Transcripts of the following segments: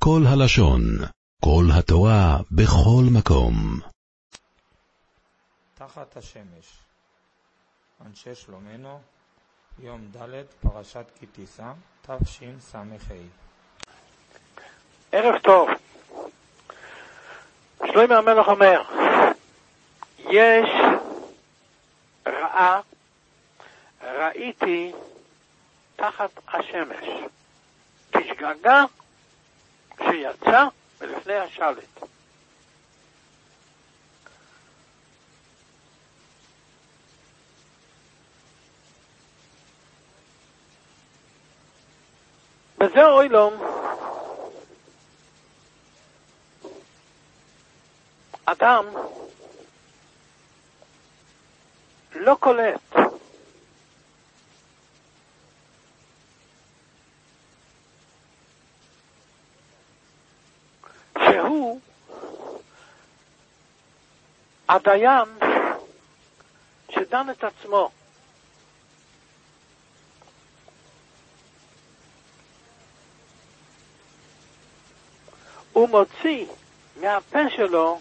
כל הלשון, כל התורה, בכל מקום. תחת השמש. אנשי שלומנו, יום ד' פרשת כי תישא, תשס"ה. ערב טוב. שלמה המלך אומר, יש רעה ראיתי תחת השמש, כשגגה שיצא מלפני השלט. בזה אוילום אדם לא קולט שהוא הדיין שדן את עצמו. הוא מוציא מהפה שלו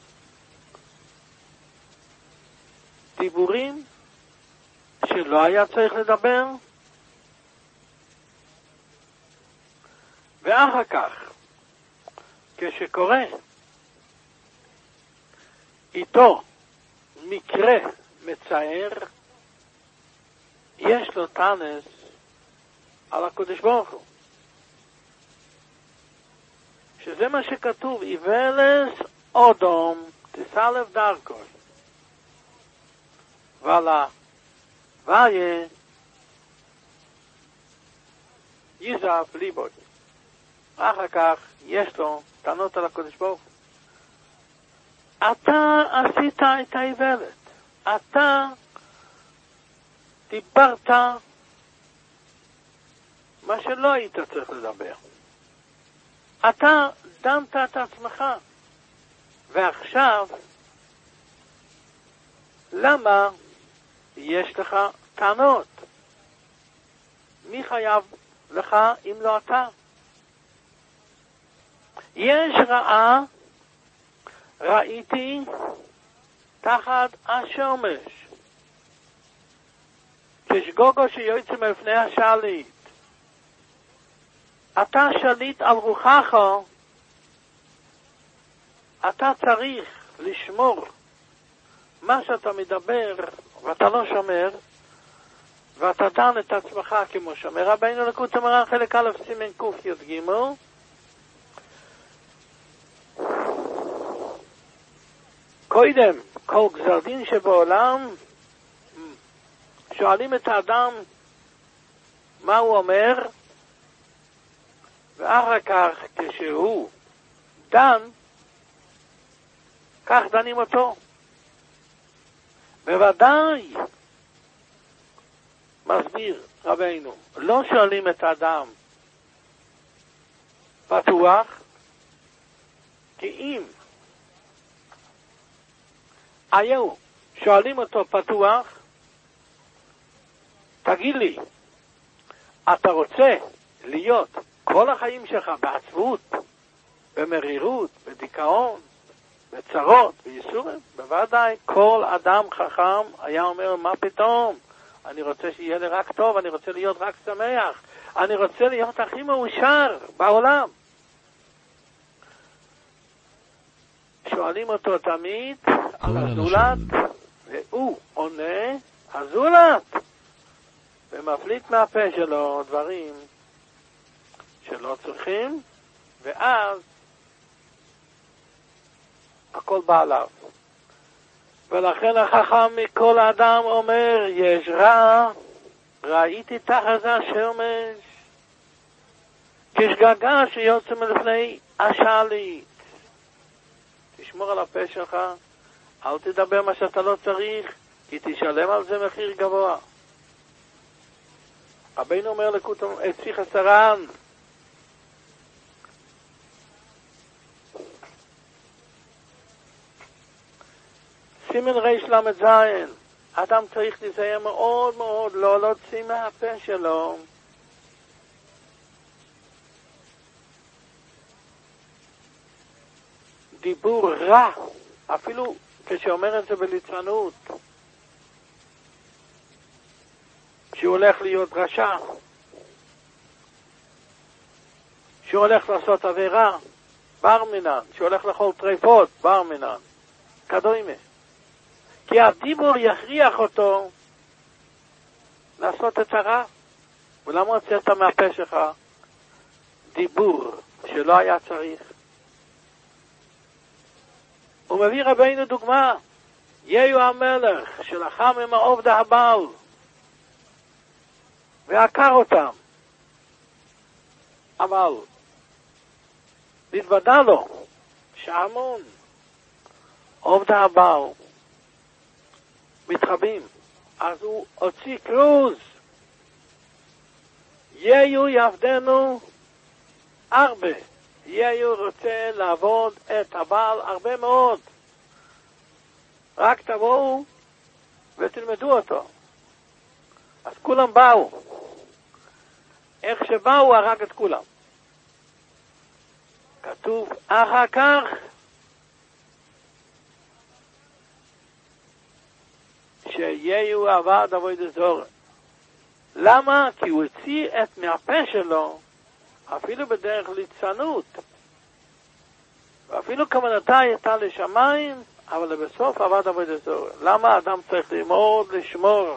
דיבורים שלא היה צריך לדבר, ואחר כך כשקורה איתו מקרה מצער, יש לו טענס על הקדוש ברוך הוא, שזה מה שכתוב, איוולס אודום תסלף דרכו ועלה ויה יזב ליבו. אחר כך יש לו טענות על הקדוש ברוך הוא. אתה עשית את האיוולת, אתה דיברת מה שלא היית צריך לדבר, אתה דנת את עצמך, ועכשיו למה יש לך טענות? מי חייב לך אם לא אתה? יש רעה ראיתי תחת השמש, כשגוגו שיוצא מלפני השליט. אתה שליט על רוחך, אתה צריך לשמור מה שאתה מדבר ואתה לא שומר, ואתה דן את עצמך כמו שומר. רבינו לקוט המרן חלק א' סימן ק"ג, קודם כל גזר דין שבעולם שואלים את האדם מה הוא אומר, ואחר כך כשהוא דן, כך דנים אותו. בוודאי, מסביר רבינו, לא שואלים את האדם פתוח, כי אם היו שואלים אותו פתוח, תגיד לי, אתה רוצה להיות כל החיים שלך בעצבות, במרירות, בדיכאון, בצרות, בייסורים? בוודאי, כל אדם חכם היה אומר, מה פתאום? אני רוצה שיהיה לי רק טוב, אני רוצה להיות רק שמח, אני רוצה להיות הכי מאושר בעולם. שואלים אותו תמיד על הזולת, והוא עונה, הזולת, ומפליט מהפה שלו דברים שלא צריכים, ואז הכל בא עליו. ולכן החכם מכל אדם אומר, יש רע ראיתי תחת השמש, כשגגה שיוצא מלפני השליט. תשמור על הפה שלך, אל תדבר מה שאתה לא צריך, כי תשלם על זה מחיר גבוה. רבינו אומר לקוט אצי חסרן, סימן ריש למד זין, אדם צריך להיזהר מאוד מאוד, לא להוציא מהפה שלו דיבור רע, אפילו כשאומר את זה בליצנות, שהוא הולך להיות רשע, שהוא הולך לעשות עבירה, בר מינן, שהוא הולך לאכול טרפות, בר מינן, כדומה. כי הדיבור יכריח אותו לעשות את הרע. ולמה הוצאת מהפה שלך דיבור שלא היה צריך? הוא מביא רבינו דוגמה, יהיו המלך שלחם עם העובד הבעל ועקר אותם, אבל נתוודע לו שהמון עובד הבעל מתחבים, אז הוא הוציא קרוז, יהיו יעבדנו הרבה, יהיו רוצה לעבוד את הבעל הרבה מאוד, רק תבואו ותלמדו אותו. אז כולם באו, איך שבאו הרג את כולם. כתוב אחר כך שיהיו עבד עבודה זרה. למה? כי הוא הוציא את מהפה שלו אפילו בדרך ליצנות, ואפילו כוונתה הייתה לשמיים, אבל בסוף עבד עבודה זרה. למה אדם צריך ללמוד לשמור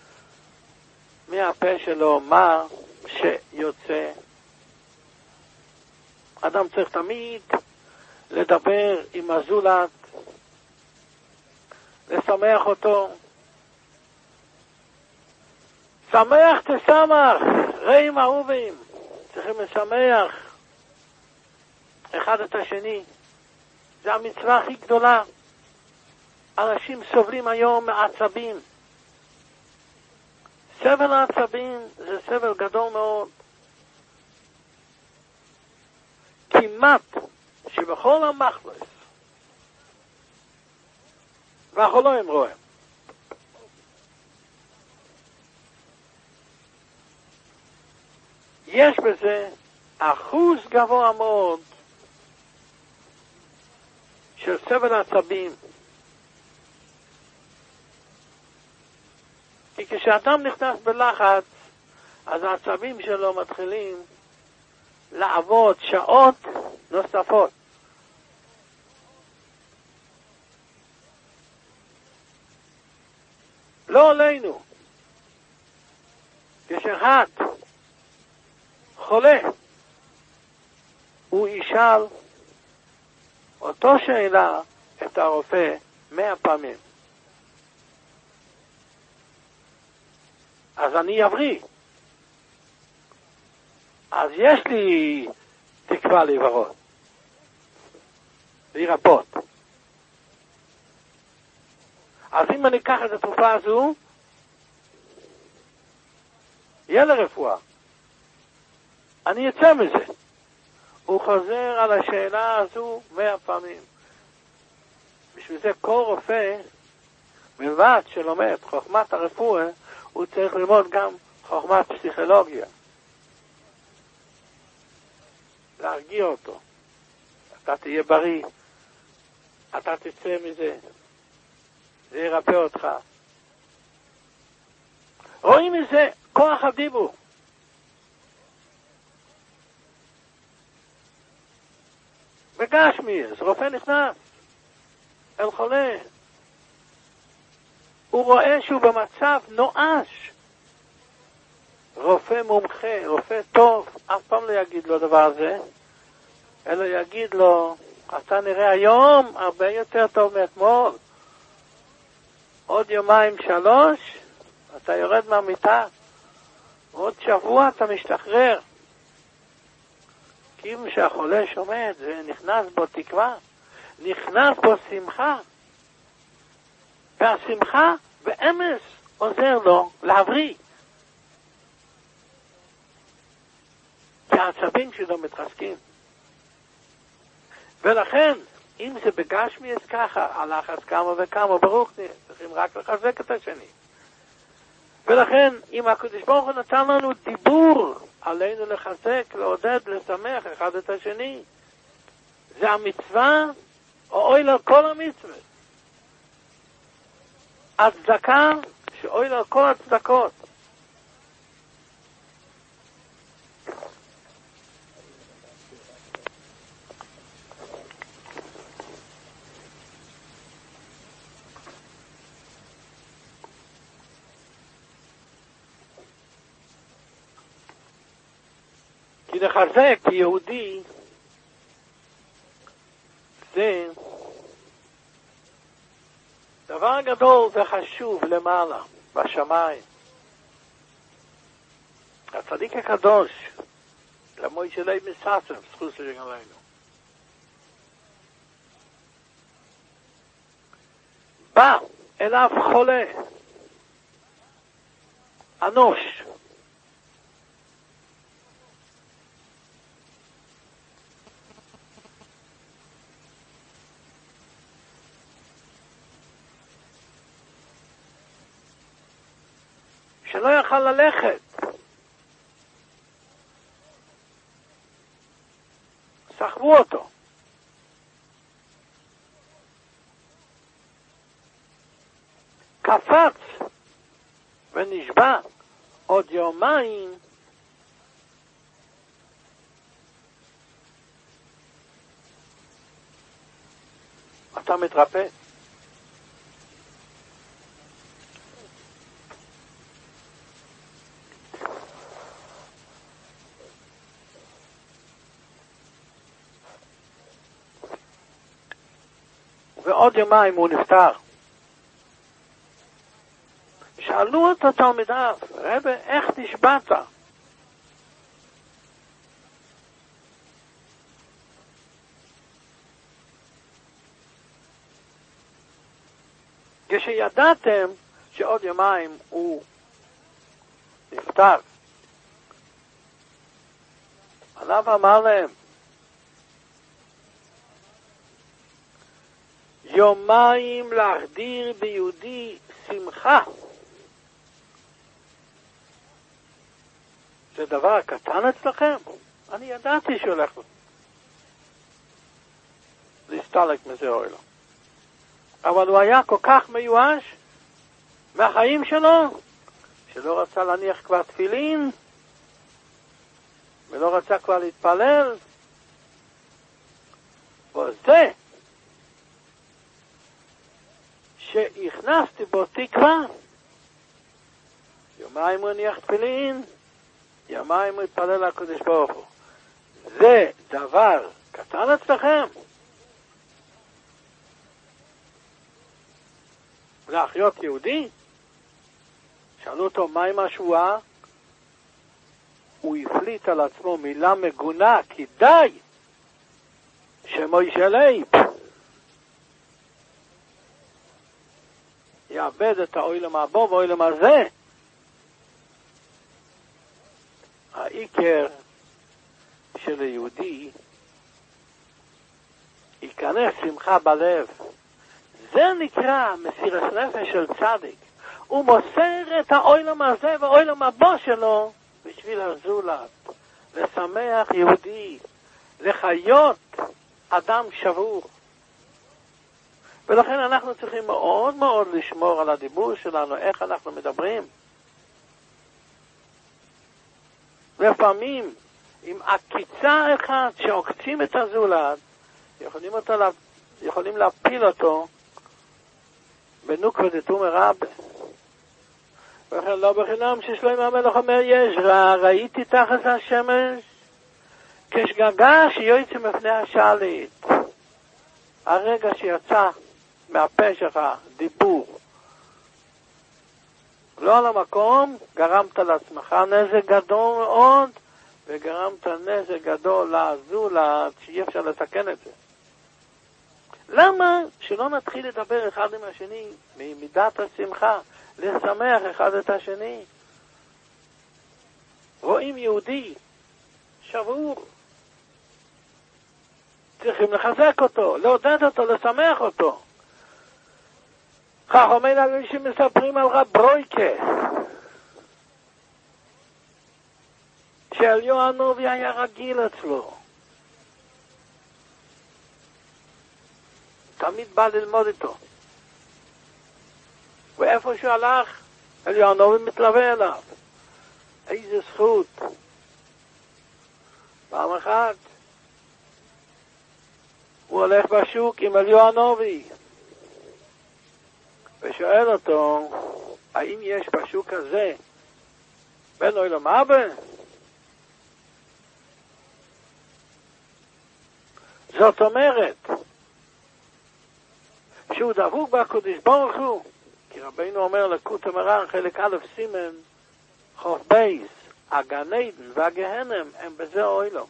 מהפה שלו מה שיוצא? אדם צריך תמיד לדבר עם הזולת, לשמח אותו. שמח תשמח, רעים אהובים. צריכים לשמח אחד את השני. זה המצווה הכי גדולה. אנשים סובלים היום מעצבים. סבל העצבים זה סבל גדול מאוד. כמעט שבכל המחלס והחולאים רואים יש בזה אחוז גבוה מאוד של סבל עצבים. כי כשאדם נכנס בלחץ, אז העצבים שלו מתחילים לעבוד שעות נוספות. לא עלינו. כשאחד חולה, הוא ישאל אותו שאלה את הרופא 100 פעמים. אז אני אבריא. אז יש לי תקווה להיברות, להירפות. אז אם אני אקח את התרופה הזו, יהיה לרפואה. אני אצא מזה. הוא חוזר על השאלה הזו 100 פעמים. בשביל זה כל רופא, מלבד שלומד חוכמת הרפואה, הוא צריך ללמוד גם חוכמת פסיכולוגיה. להרגיע אותו. אתה תהיה בריא. אתה תצא מזה. זה ירפא אותך. רואים מזה כוח הדיבור. בגשמי, אז רופא נכנס אל חולה. הוא רואה שהוא במצב נואש. רופא מומחה, רופא טוב, אף פעם לא יגיד לו דבר הזה, אלא יגיד לו, אתה נראה היום הרבה יותר טוב מאתמול. עוד יומיים 3, אתה יורד מהמיטה. עוד שבוע אתה משתחרר. כי אם שהחולה שומע את זה, נכנס בו תקווה, נכנס בו שמחה. והשמחה באמס עוזר לו להבריא. כי העצבים שלו מתחזקים. ולכן, אם זה בגשמי אז ככה, הלחץ כמה וכמה, ברוך נהיה, צריכים רק לחזק את השני. ולכן, אם הקדוש ברוך הוא נתן לנו דיבור, עלינו לחזק, לעודד, לשמח אחד את השני. זה המצווה או אוי לו כל המצוות. הצדקה שאוי לו כל הצדקות. כי לחזק יהודי זה דבר גדול וחשוב למעלה, בשמיים. הצדיק הקדוש, למוי שלי מססם, זכות שגלנו. בא אליו חולה, אנוש, שלא יכל ללכת. סחבו אותו. קפץ ונשבע עוד יומיים אתה מתרפא. ועוד יומיים הוא נפטר. שאלו את התלמידיו, רבי, איך נשבעת? כשידעתם שעוד יומיים הוא נפטר, עליו אמר להם, יומיים להחדיר ביהודי שמחה. זה דבר קטן אצלכם? אני ידעתי שהולך להסתלק מזה אוהלו. אבל הוא היה כל כך מיואש מהחיים שלו, שלא רצה להניח כבר תפילין, ולא רצה כבר להתפלל. וזה שהכנסתי בו תקווה, יומיים הוא הניח תפילין, יומיים הוא התפלל לקדוש ברוך הוא. זה דבר קטן אצלכם? להחיות יהודי? שאלו אותו מה עם השבועה? הוא הפליט על עצמו מילה מגונה, כי די שמוישה לייב יאבד את האוילם הבא ואוילם הזה. העיקר של היהודי ייכנס שמחה בלב. זה נקרא מסירת נפש של צדיק. הוא מוסר את האוילם הזה ואוילם הבא שלו בשביל הזולת, לשמח יהודי, לחיות אדם שבור. ולכן אנחנו צריכים מאוד מאוד לשמור על הדיבור שלנו, איך אנחנו מדברים. לפעמים, עם עקיצה אחת שעוקצים את הזולת, יכולים להפיל אותו בנוקבה דתומא רבה. ולכן לא בחינם ששלמה המלך אומר, יש רע, ראיתי תחת השמש, כשגגה שיוצא מפני השליט. הרגע שיצא מהפה שלך דיבור לא על המקום, גרמת לעצמך נזק גדול מאוד, וגרמת נזק גדול לזולת שאי אפשר לתקן את זה. למה שלא נתחיל לדבר אחד עם השני ממידת השמחה, לשמח אחד את השני? רואים יהודי שבור, צריכים לחזק אותו, לעודד אותו, לשמח אותו. חכמי הגויים שמספרים על רב ברויקה, שאליהו הנביא היה רגיל אצלו. תמיד בא ללמוד איתו. ואיפה שהוא הלך, אליהו הנביא מתלווה אליו. איזה זכות. פעם אחת, הוא הולך בשוק עם אליהו הנביא, ושואל אותו, האם יש בשוק הזה בן עולם הבא? זאת אומרת, שהוא דבוק בקדוש ברוך הוא, כי רבינו אומר לקוט המרן חלק א' סימן חוף בייס, הגן עדן והגהנם הם בזה העולם.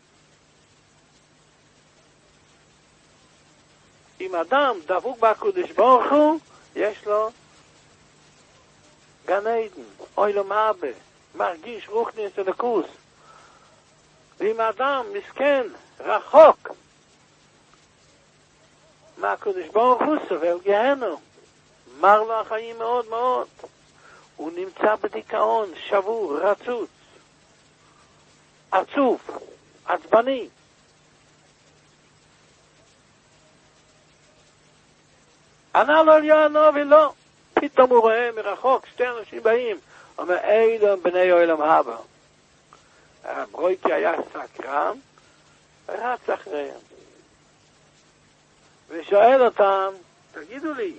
אם אדם דבוק בקדוש ברוך הוא, יש לו גן עדן, עולם הבא, מרגיש רוחניס אלוקות. ואם אדם מסכן, רחוק מהקדוש ברוך הוא, סובל גהנום, מר לו החיים מאוד מאוד, הוא נמצא בדיכאון, שבור, רצוץ, עצוב, עצבני. ענה לו אליהו הנביא, לא. פתאום הוא רואה מרחוק שתי אנשים באים, אומר, אלו הם בני עולם הבא. ברויקי היה סקרן, ורץ אחריהם. ושואל אותם, תגידו לי,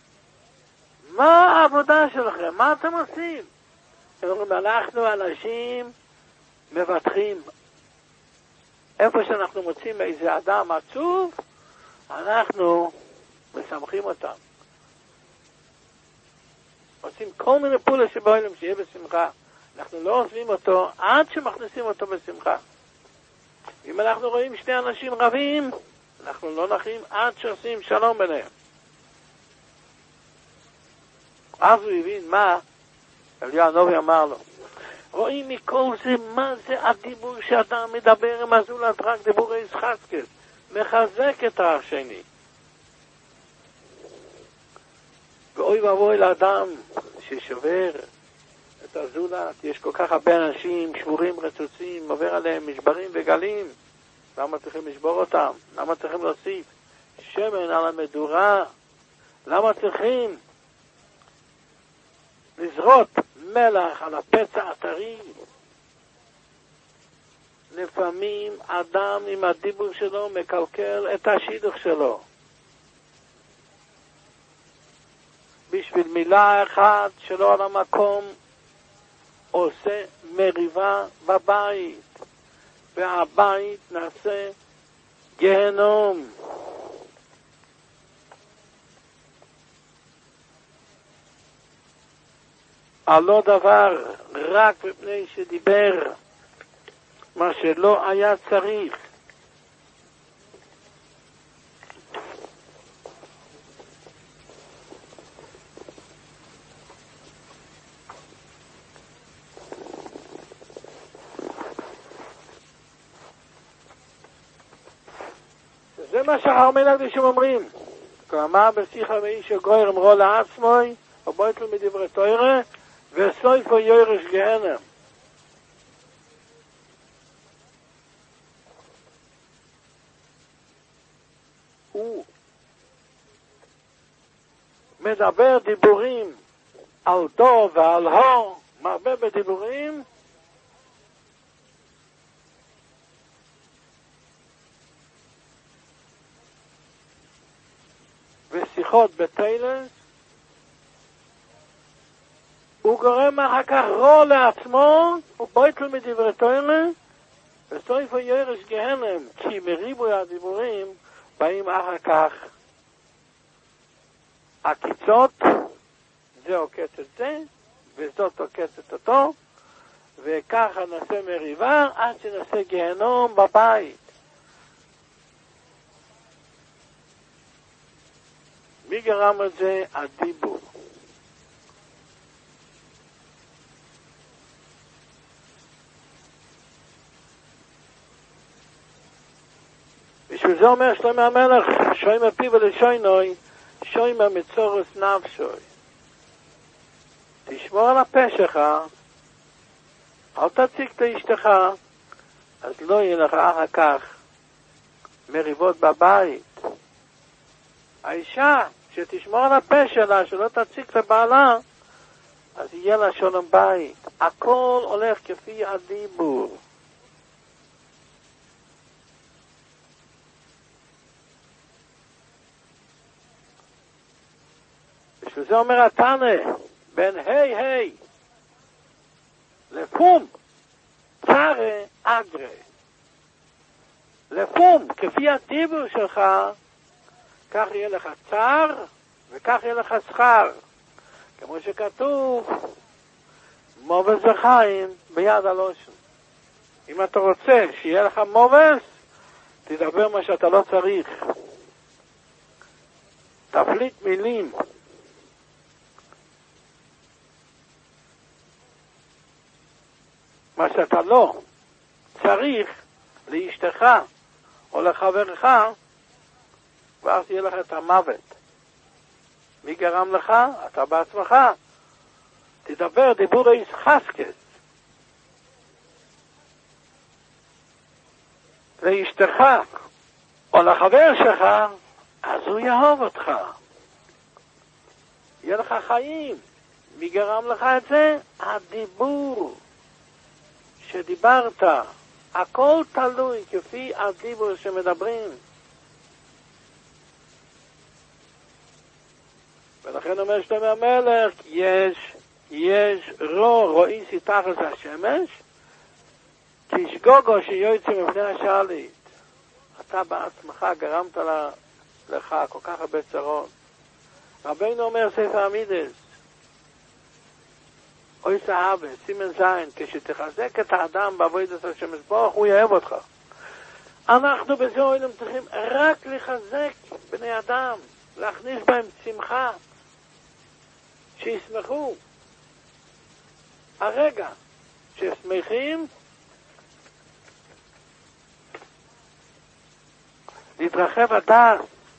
מה העבודה שלכם? מה אתם עושים? הם אומרים, אנחנו אנשים מבטחים. איפה שאנחנו מוצאים איזה אדם עצוב, אנחנו משמחים אותם. עושים כל מיני פעולות שבעולם שיהיה בשמחה. אנחנו לא עוזבים אותו עד שמכניסים אותו בשמחה. אם אנחנו רואים שני אנשים רבים, אנחנו לא נחים עד שעושים שלום ביניהם. אז הוא הבין מה אליהו הנביא אמר לו. רואים מכל זה מה זה הדיבור שאדם מדבר עם הזולת, רק דיבורי ישחזקאל, מחזק את השני. ואוי ואבוי לאדם ששובר את הזולת, יש כל כך הרבה אנשים שבורים רצוצים, עובר עליהם משברים וגלים. למה צריכים לשבור אותם? למה צריכים להוסיף שמן על המדורה? למה צריכים לזרות מלח על הפצע הטרי? לפעמים אדם עם הדיבור שלו מקלקל את השידוך שלו. בשביל מילה אחת שלא על המקום עושה מריבה בבית, והבית נעשה גיהנום. על לא דבר, רק מפני שדיבר מה שלא היה צריך. זה מה שהחכמי הקדושים אומרים. כלומר, בשיחה ואיש הגויר אמרו לעצמוי, או בויטל מדברי תורה, וסויפו יורש גהנם. הוא מדבר דיבורים על דו ועל הו, מרבה בדיבורים, ושיחות בטיילס, הוא גורם אחר כך רוע לעצמו, הוא בויטל מדברי תורה, וסויפו יורש גהנם, כי מריבוי הדיבורים באים אחר כך הקיצות, זה עוקץ את זה, וזאת עוקצת אותו, וככה נעשה מריבה עד שנעשה גיהנום בבית. מי גרם את זה? הדיבור. בשביל זה אומר שלמה המלך, שוימה פיו ולשונוי, שוימה מצורס נפשוי. תשמור על הפה שלך, אל תציק את אשתך, אז לא יהיה לך אחר כך מריבות בבית. האישה שתשמור על הפה שלה, שלא תציק לבעלה, אז יהיה לה שלום בית. הכל הולך כפי הדיבור. בשביל זה אומר התנא, בין היי לפום צרה אגרה. לפום, כפי הדיבור שלך, כך יהיה לך צר וכך יהיה לך שכר. כמו שכתוב, מובס וחיים ביד הלושן. אם אתה רוצה שיהיה לך מובס, תדבר מה שאתה לא צריך. תפליט מילים. מה שאתה לא צריך לאשתך או לחברך, ואז יהיה לך את המוות. מי גרם לך? אתה בעצמך. תדבר דיבור איס חסקס. לאשתך או לחבר שלך, אז הוא יאהב אותך. יהיה לך חיים. מי גרם לך את זה? הדיבור שדיברת. הכל תלוי כפי הדיבור שמדברים. ולכן אומר שלמה המלך, יש רואי תחת השמש, כשגוגו שיוצא מפני השליט. אתה בעצמך גרמת לך כל כך הרבה צרות. רבינו אומר ספר המידס, אוי סהבה, סימן זין, כשתחזק את האדם בעבודת השם יתברך, הוא יאהב אותך. אנחנו בזה אוהלים צריכים רק לחזק בני אדם, להכניס בהם שמחה, שישמחו. הרגע ששמחים, להתרחב הדעת,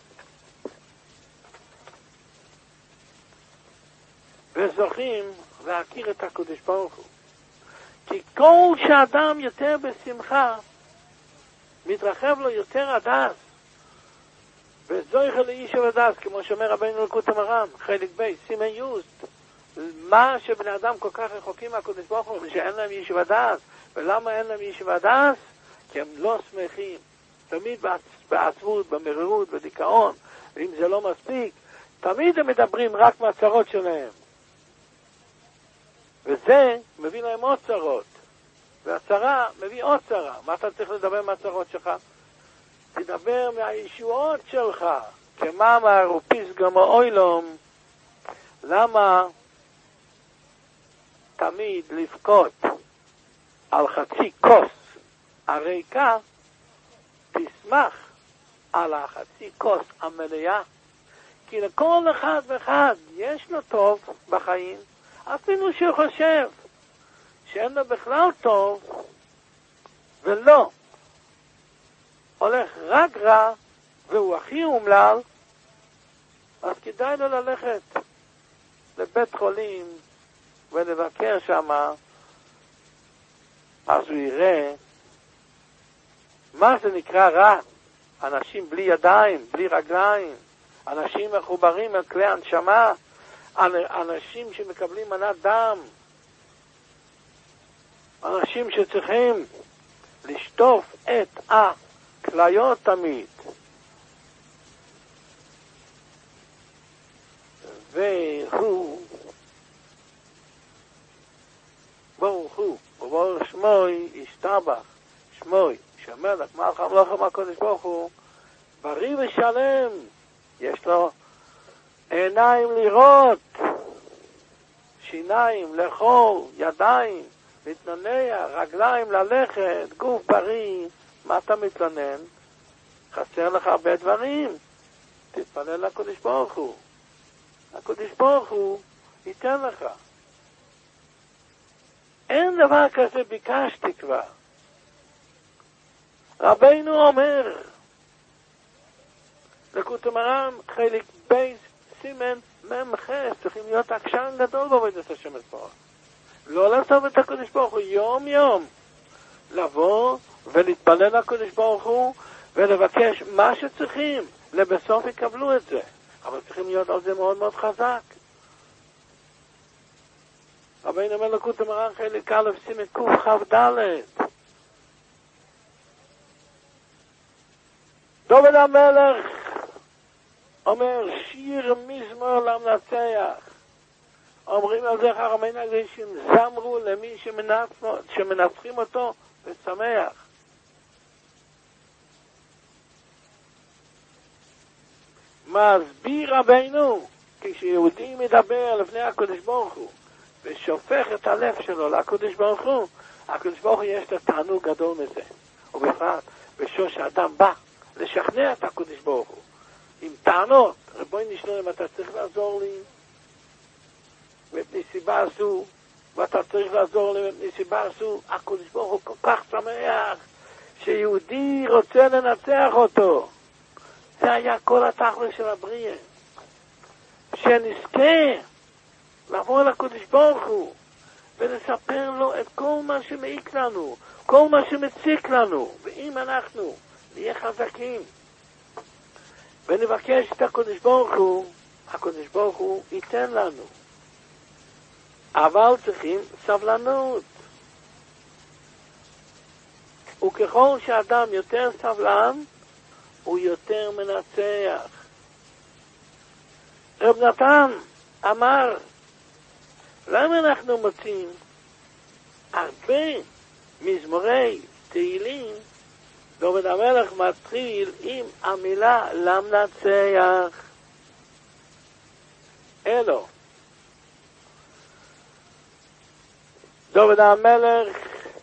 וזוכים להכיר את הקדוש ברוך הוא. כי כל שאדם יותר בשמחה, מתרחב לו יותר הדעת, וזויכה לאיש הדעת, כמו שאומר רבינו לקוט המרן, חלק ב' סימן י', מה שבני אדם כל כך רחוקים מהקדוש ברוך הוא, שאין להם איש הדעת. ולמה אין להם איש הדעת? כי הם לא שמחים. תמיד בעצבות, במרירות, בדיכאון, ואם זה לא מספיק, תמיד הם מדברים רק מהצרות שלהם. וזה מביא להם עוד צרות. והצרה מביא עוד צרה. מה אתה צריך לדבר מהצרות שלך? תדבר מהישועות שלך. כמאמר ופיסגו מאוילום. למה תמיד לבכות על חצי כוס הריקה, תשמח על החצי כוס המלאה? כי לכל אחד ואחד יש לו טוב בחיים, אפילו שהוא חושב שאין לו בכלל טוב, ולא הולך רק רע, והוא הכי אומלל, אז כדאי לו ללכת לבית חולים ולבקר שם, אז הוא יראה מה זה נקרא רע. אנשים בלי ידיים, בלי רגליים, אנשים מחוברים אל כלי הנשמה, אנשים שמקבלים מנת דם, אנשים שצריכים לשטוף את הכליות תמיד. והוא ברוך הוא, וברוך שמוי ישתבח, שמוי, שהמלך מלך המלוך הקדוש ברוך הוא בריא ושלם, יש לו עיניים לראות, שיניים לאכול, ידיים להתננע, רגליים ללכת, גוף בריא. מה אתה מתלונן? חסר לך הרבה דברים. תתפלל לקדוש ברוך הוא, הקדוש ברוך הוא ייתן לך. אין דבר כזה ביקשתי כבר. רבינו אומר לקוט המרן חלק בייס סימן ממחס, צריכים להיות עקשן גדול בעבודת השם יתברך. לא לעשות את הקדוש ברוך הוא יום יום, לבוא ולהתפלל לקדוש ברוך הוא ולבקש מה שצריכים, לבסוף יקבלו את זה. אבל צריכים להיות על זה מאוד מאוד חזק. רבינו אומר לקות המרן חלק א' סימן קכ"ד. דוד המלך אומר שיר מזמור למנצח. אומרים על זה חכמינו הקדושים, זמרו למי שמנצחים אותו ושמח. מסביר רבינו, כשיהודי מדבר לפני הקדוש ברוך הוא ושופך את הלב שלו לקדוש ברוך הוא, הקדוש ברוך הוא יש לו תענוג גדול מזה. ובפרט בשעה שאדם בא לשכנע את הקדוש ברוך הוא עם טענות, רבונו שלום, אתה צריך לעזור לי מפני סיבה זו, ואתה צריך לעזור לי מפני סיבה זו, הקדוש ברוך הוא כל כך שמח שיהודי רוצה לנצח אותו. זה היה כל התכלס של הבריאה, שנזכה לבוא לקדוש ברוך הוא ולספר לו את כל מה שמעיק לנו, כל מה שמציק לנו. ואם אנחנו נהיה חזקים ונבקש את הקדוש ברוך הוא, הקדוש ברוך הוא ייתן לנו. אבל צריכים סבלנות. וככל שאדם יותר סבלן, הוא יותר מנצח. רב נתן אמר, למה אנחנו מוצאים הרבה מזמורי תהילים, דוד המלך מתחיל עם המילה למנצח? אלו. דוד המלך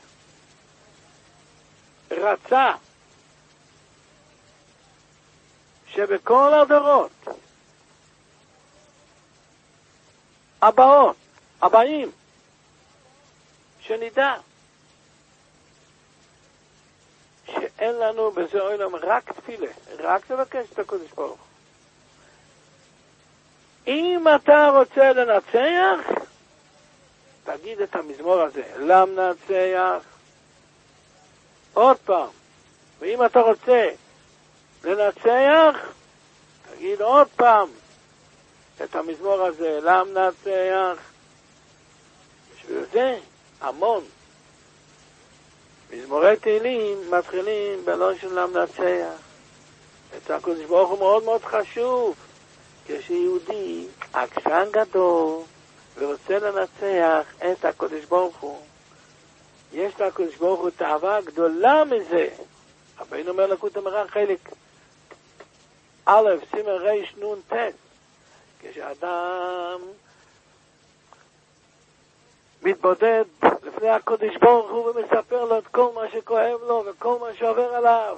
רצה שבכל הדורות הבאים, שנדע שאין לנו בזה עולם רק תפילה, רק לבקש את הקדוש ברוך הוא. אם אתה רוצה לנצח, תגיד את המזמור הזה, למנצח, עוד פעם. ואם אתה רוצה לנצח, תגיד עוד פעם את המזמור הזה, למנצח. בשביל זה המון מזמורי תהילים מתחילים בלשון למנצח. את הקדוש ברוך הוא מאוד מאוד חשוב, כשיהודי עקשן גדול ורוצה לנצח את הקדוש ברוך הוא, יש לקדוש ברוך הוא תאווה גדולה מזה. רבינו אומר לקות המרן חלק א' סימן ריש נון ט', כשאדם מתבודד לפני הקדוש ברוך הוא ומספר לו את כל מה שכואב לו וכל מה שעובר עליו,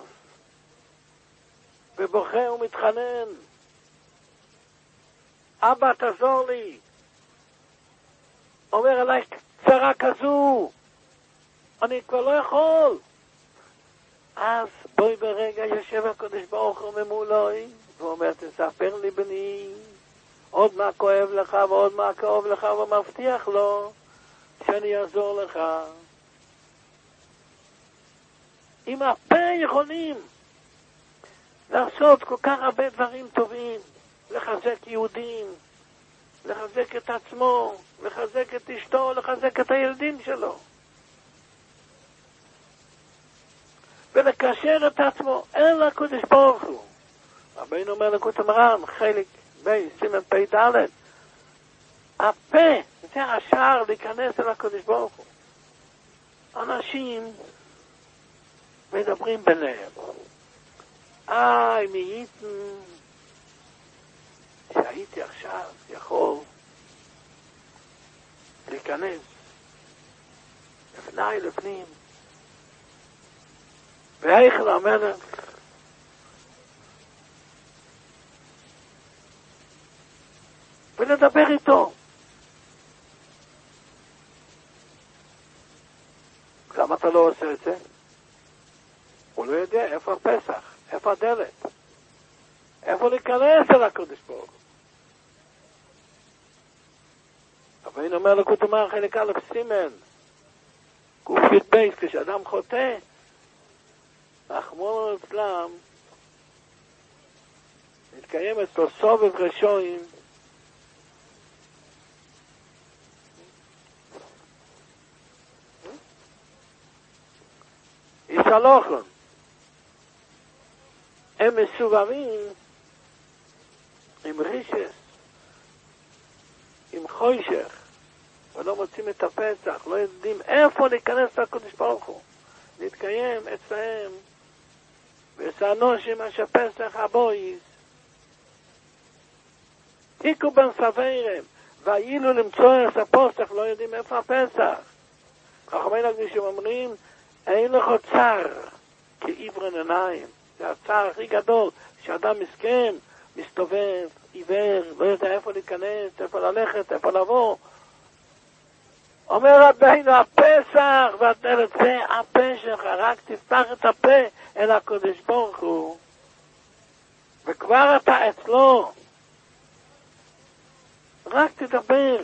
ובוכה ומתחנן, אבא תעזור לי, אומר עליי צרה כזו, אני כבר לא יכול. אז בואי ברגע יושב הקדוש ברוך הוא ממולוי ואומר, תספר לי בני עוד מה כואב לך ועוד מה כאוב לך, ומבטיח לו שאני אעזור לך. עם הפה יכולים לעשות כל כך הרבה דברים טובים, לחזק יהודים, לחזק את עצמו, לחזק את אשתו, לחזק את הילדים שלו, ולקשר את עצמו אל הקדוש ברוך הוא. רבינו אומר לקות המרן חלק בי סימן פ"ד, הפה זה השער להיכנס אל הקדוש ברוך הוא. אנשים מדברים ביניהם, מי ייתן שהייתי עכשיו יכול להיכנס לפנים והיכל המלך ולדבר איתו. למה אתה לא עושה את זה? הוא לא יודע איפה הפסח, איפה הדלת, איפה להיכנס אל הקדוש ברוך הוא. רבינו אומר לקות המרן חלק א' סימן ק"ב, כשאדם חוטא, רחמנא ליצלן, נתקיים אצלו סובב רשועים, יסלוחון. הם מסובבים עם רישס, עם חוישך, ולא מוצאים את הפסח, לא יודעים איפה להיכנס לקודש ברוך הוא. נתקיים אצלהם וסנושים אשר פסח הבויס היכו בן סבירם ואילו למצוא את הפסח, לא יודעים איפה הפסח. חכמי הקדושים אומרים אין לך צער כעיוורון עיניים. זה הצער הכי גדול, שאדם מסכן, מסתובב, עיוור, לא יודע איפה להיכנס, איפה ללכת, איפה לבוא. אומר רבינו, הפסח, והדלת זה הפסח, רק תפתח את הפה אל הקודש ברוך הוא, וכבר אתה אצלו, רק תדבר.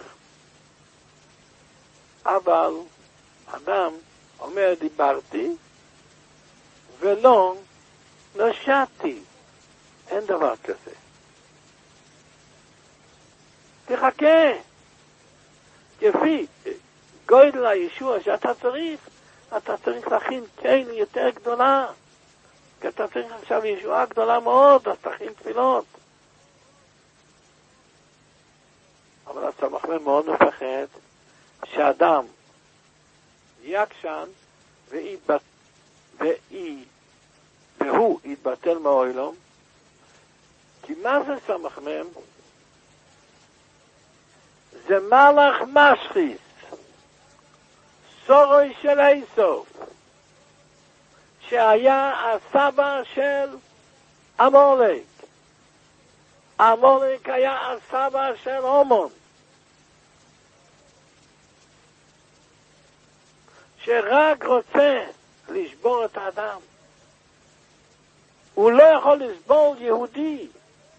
אבל אדם אומר, דיברתי, ולא נשעתי. אין דבר כזה. תחכה. כפי גודל הישוע שאתה צריך להכין קהל יותר גדולה. כי אתה צריך עכשיו ישועה גדולה מאוד, אז תכין תפילות. אבל הסמכמן מאוד מפחד שאדם יקשן והוא יתבטל מהעולם. כי מה זה סמכמן? זה מלאך משחיס, סורוי של איסוף, שהיה הסבא של עמלק. עמלק היה הסבא של הומון, שרק רוצה לשבור את האדם. הוא לא יכול לסבול יהודי.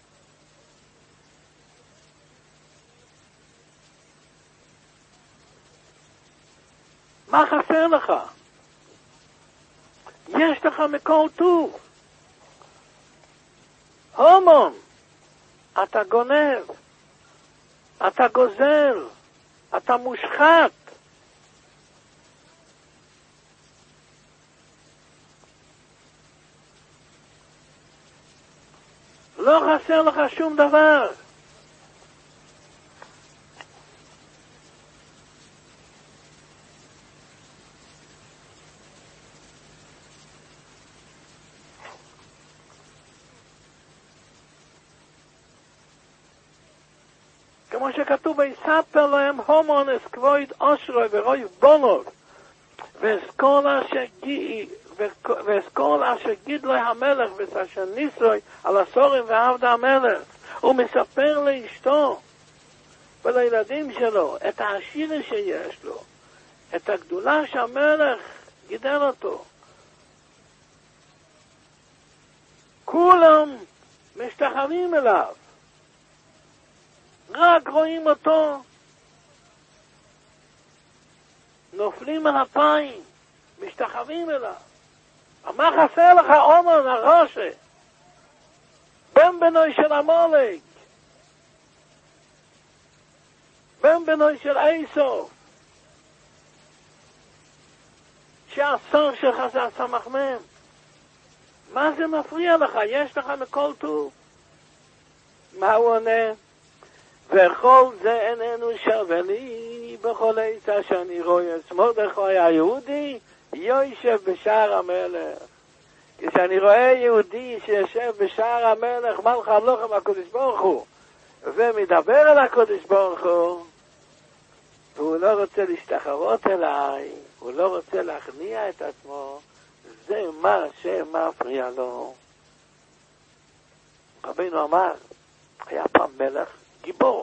מה חסר לך? יש לך מכל טוב. הומון, אתה גונב, אתה גוזל, אתה מושחת. לא חסר לך שום דבר. כמו שכתוב, ויספר להם הומון אס כבוד אושרוי ורוי בונוב, ואסכול אשר גידלו המלך ואשר ניסוי על הסורים ועבד המלך. הוא מספר לאשתו ולילדים שלו את העשיר שיש לו, את הגדולה שהמלך גידל אותו. כולם משתחווים אליו, רק רואים אותו, נופלים על אפיים, משתחווים אליו. מה חסר לך אומן הראשה? בן בנוי של עמלק, בן בנוי של איסוף, שהסור שלך זה הסמכמן. מה זה מפריע לך? יש לך מכל טוב. מה הוא עונה? וכל זה איננו שווה לי בכל עצה שאני רואה את מרדכי היהודי יושב בשער המלך. כשאני רואה יהודי שיושב בשער המלך מלך המלוכים הקודש ברוך הוא ומדבר על הקודש ברוך הוא, והוא לא רוצה להשתחוות אליי, הוא לא רוצה להכניע את עצמו, זה מה שמפריע לו. רבינו אמר, היה פעם מלך גיבור,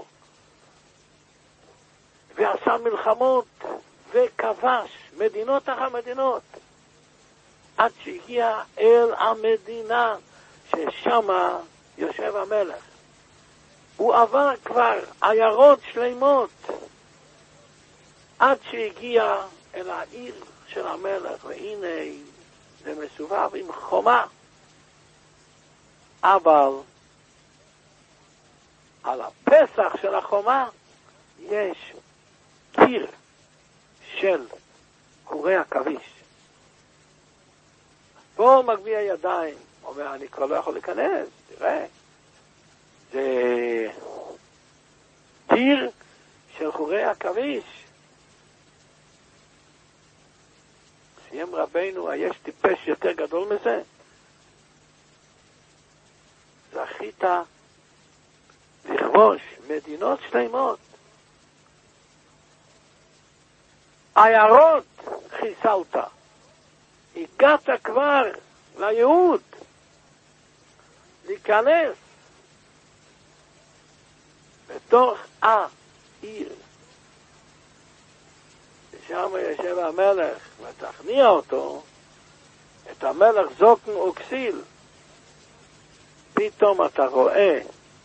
ועשה מלחמות וכבש מדינות אחר מדינות, עד שהגיע אל המדינה ששם יושב המלך. הוא עבר כבר עיירות שלמות עד שהגיע אל העיר של המלך, והנה זה מסובב עם חומה. אבל על הפסח של החומה יש קיר של חורי עכביש. פה מגביע ידיים, אומר, אני כבר לא יכול להיכנס, תראה. זה קיר של חורי עכביש. סיים רבנו, יש טיפש יותר גדול מזה? זכית לכבוש מדינות שלמות. עיירות חיסלת. הגעת כבר ליהוד להיכנס בתוך העיר. ושם יושב המלך ותכניע אותו, את המלך זוקן אוקסיל. פתאום אתה רואה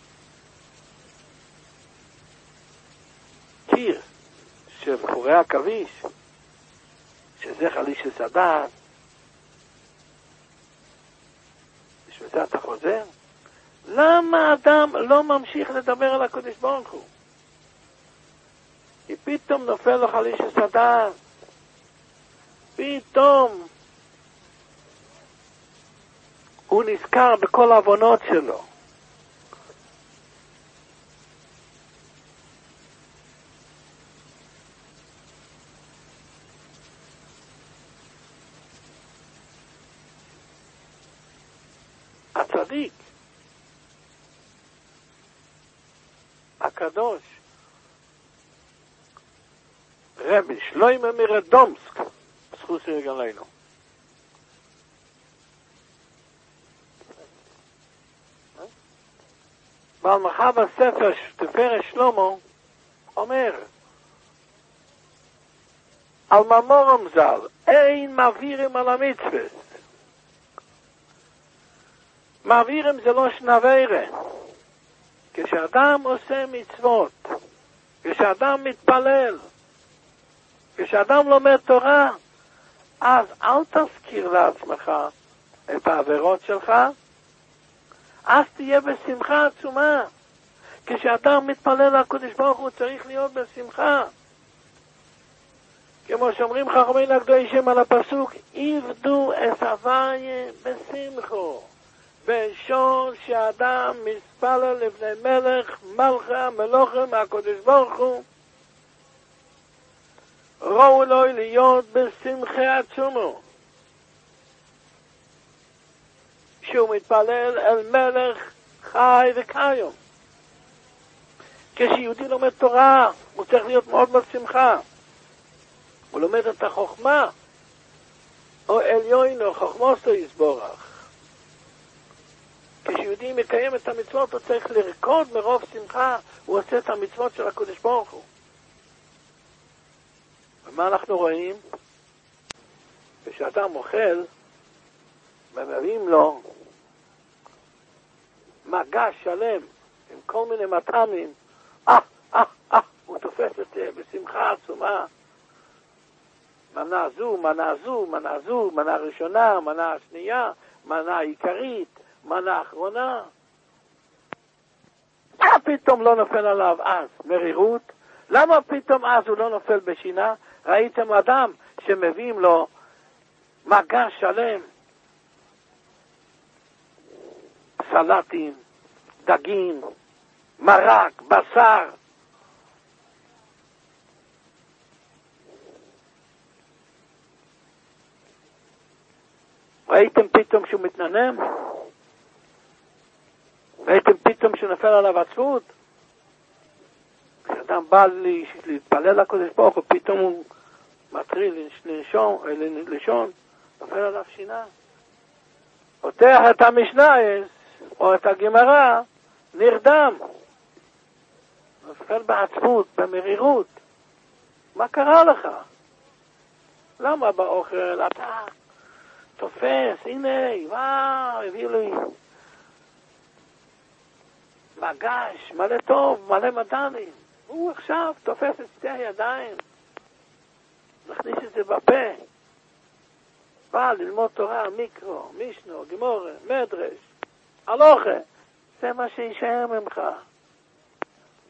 קיר של חורי עכביש, שזה חליש הסדד. בשביל זה אתה חוזר? למה אדם לא ממשיך לדבר על הקדוש ברוך הוא? כי פתאום נופל לו חליש הסדד. פתאום הוא נזכר בכל העוונות שלו. הצדיק הקדוש רבי שלוימה מרדומסק זכות רגלינו, בעל מחבר בספר תפארת שלמה אומר על ממורם ז"ל, אין מעבירים על המצוות. מעבירים זה לא שנברה. כשאדם עושה מצוות, כשאדם מתפלל, כשאדם לומד תורה, אז אל תזכיר לעצמך את העבירות שלך, אז תהיה בשמחה עצומה. כשאדם מתפלל לקדוש ברוך הוא צריך להיות בשמחה. כמו שאומרים חכמינו הקדושים על הפסוק, עבדו את הוויה בשמחו. בשור שאדם מתפלל לפני מלך מלכי המלוכים הקדוש ברוך הוא, ראוי לו להיות בשמחה עצומו. שהוא מתפלל אל מלך חי וקיום. כשיהודי לומד תורה, הוא צריך להיות מאוד בשמחה. הוא לומד את החוכמה, או עליון, חוכמתו יסבורך. כשיהודי מקיים את המצוות, הוא צריך לרקוד מרוב שמחה, הוא עושה את המצוות של הקדוש ברוך הוא. ומה אנחנו רואים? כשאדם אוכל, ומביאים לו מגש שלם עם כל מיני מטעמים, הוא תופס את זה בשמחה עצומה. מנה זו, מנה זו, מנה זו, מנה ראשונה, מנה שנייה, מנה עיקרית, מנה אחרונה. פתאום לא נופל עליו אז מרירות? למה פתאום אז הוא לא נופל בשינה? ראיתם אדם שמביאים לו מגש שלם, סלטים, דגים, מרק, בשר. ראיתם פתאום שהוא מתננם? ראיתם פתאום שהוא נופל עליו עצבות? כשאדם בא להתפלל לקדוש ברוך הוא, פתאום הוא מטריל לשון, נופל עליו שינה. פותח את המשנה או את הגמרא, נרדם. נופל בעצבות, במרירות. מה קרה לך? למה באוכל אתה תופס, הנה, וואו, הביא לי מגש, מלא טוב, מלא מדענים. הוא עכשיו תופס את שתי הידיים, מכניס את זה בפה, בא ללמוד תורה, מיקרו, מישנו, גמורה, מדרש, הלוכה. זה מה שישאר ממך.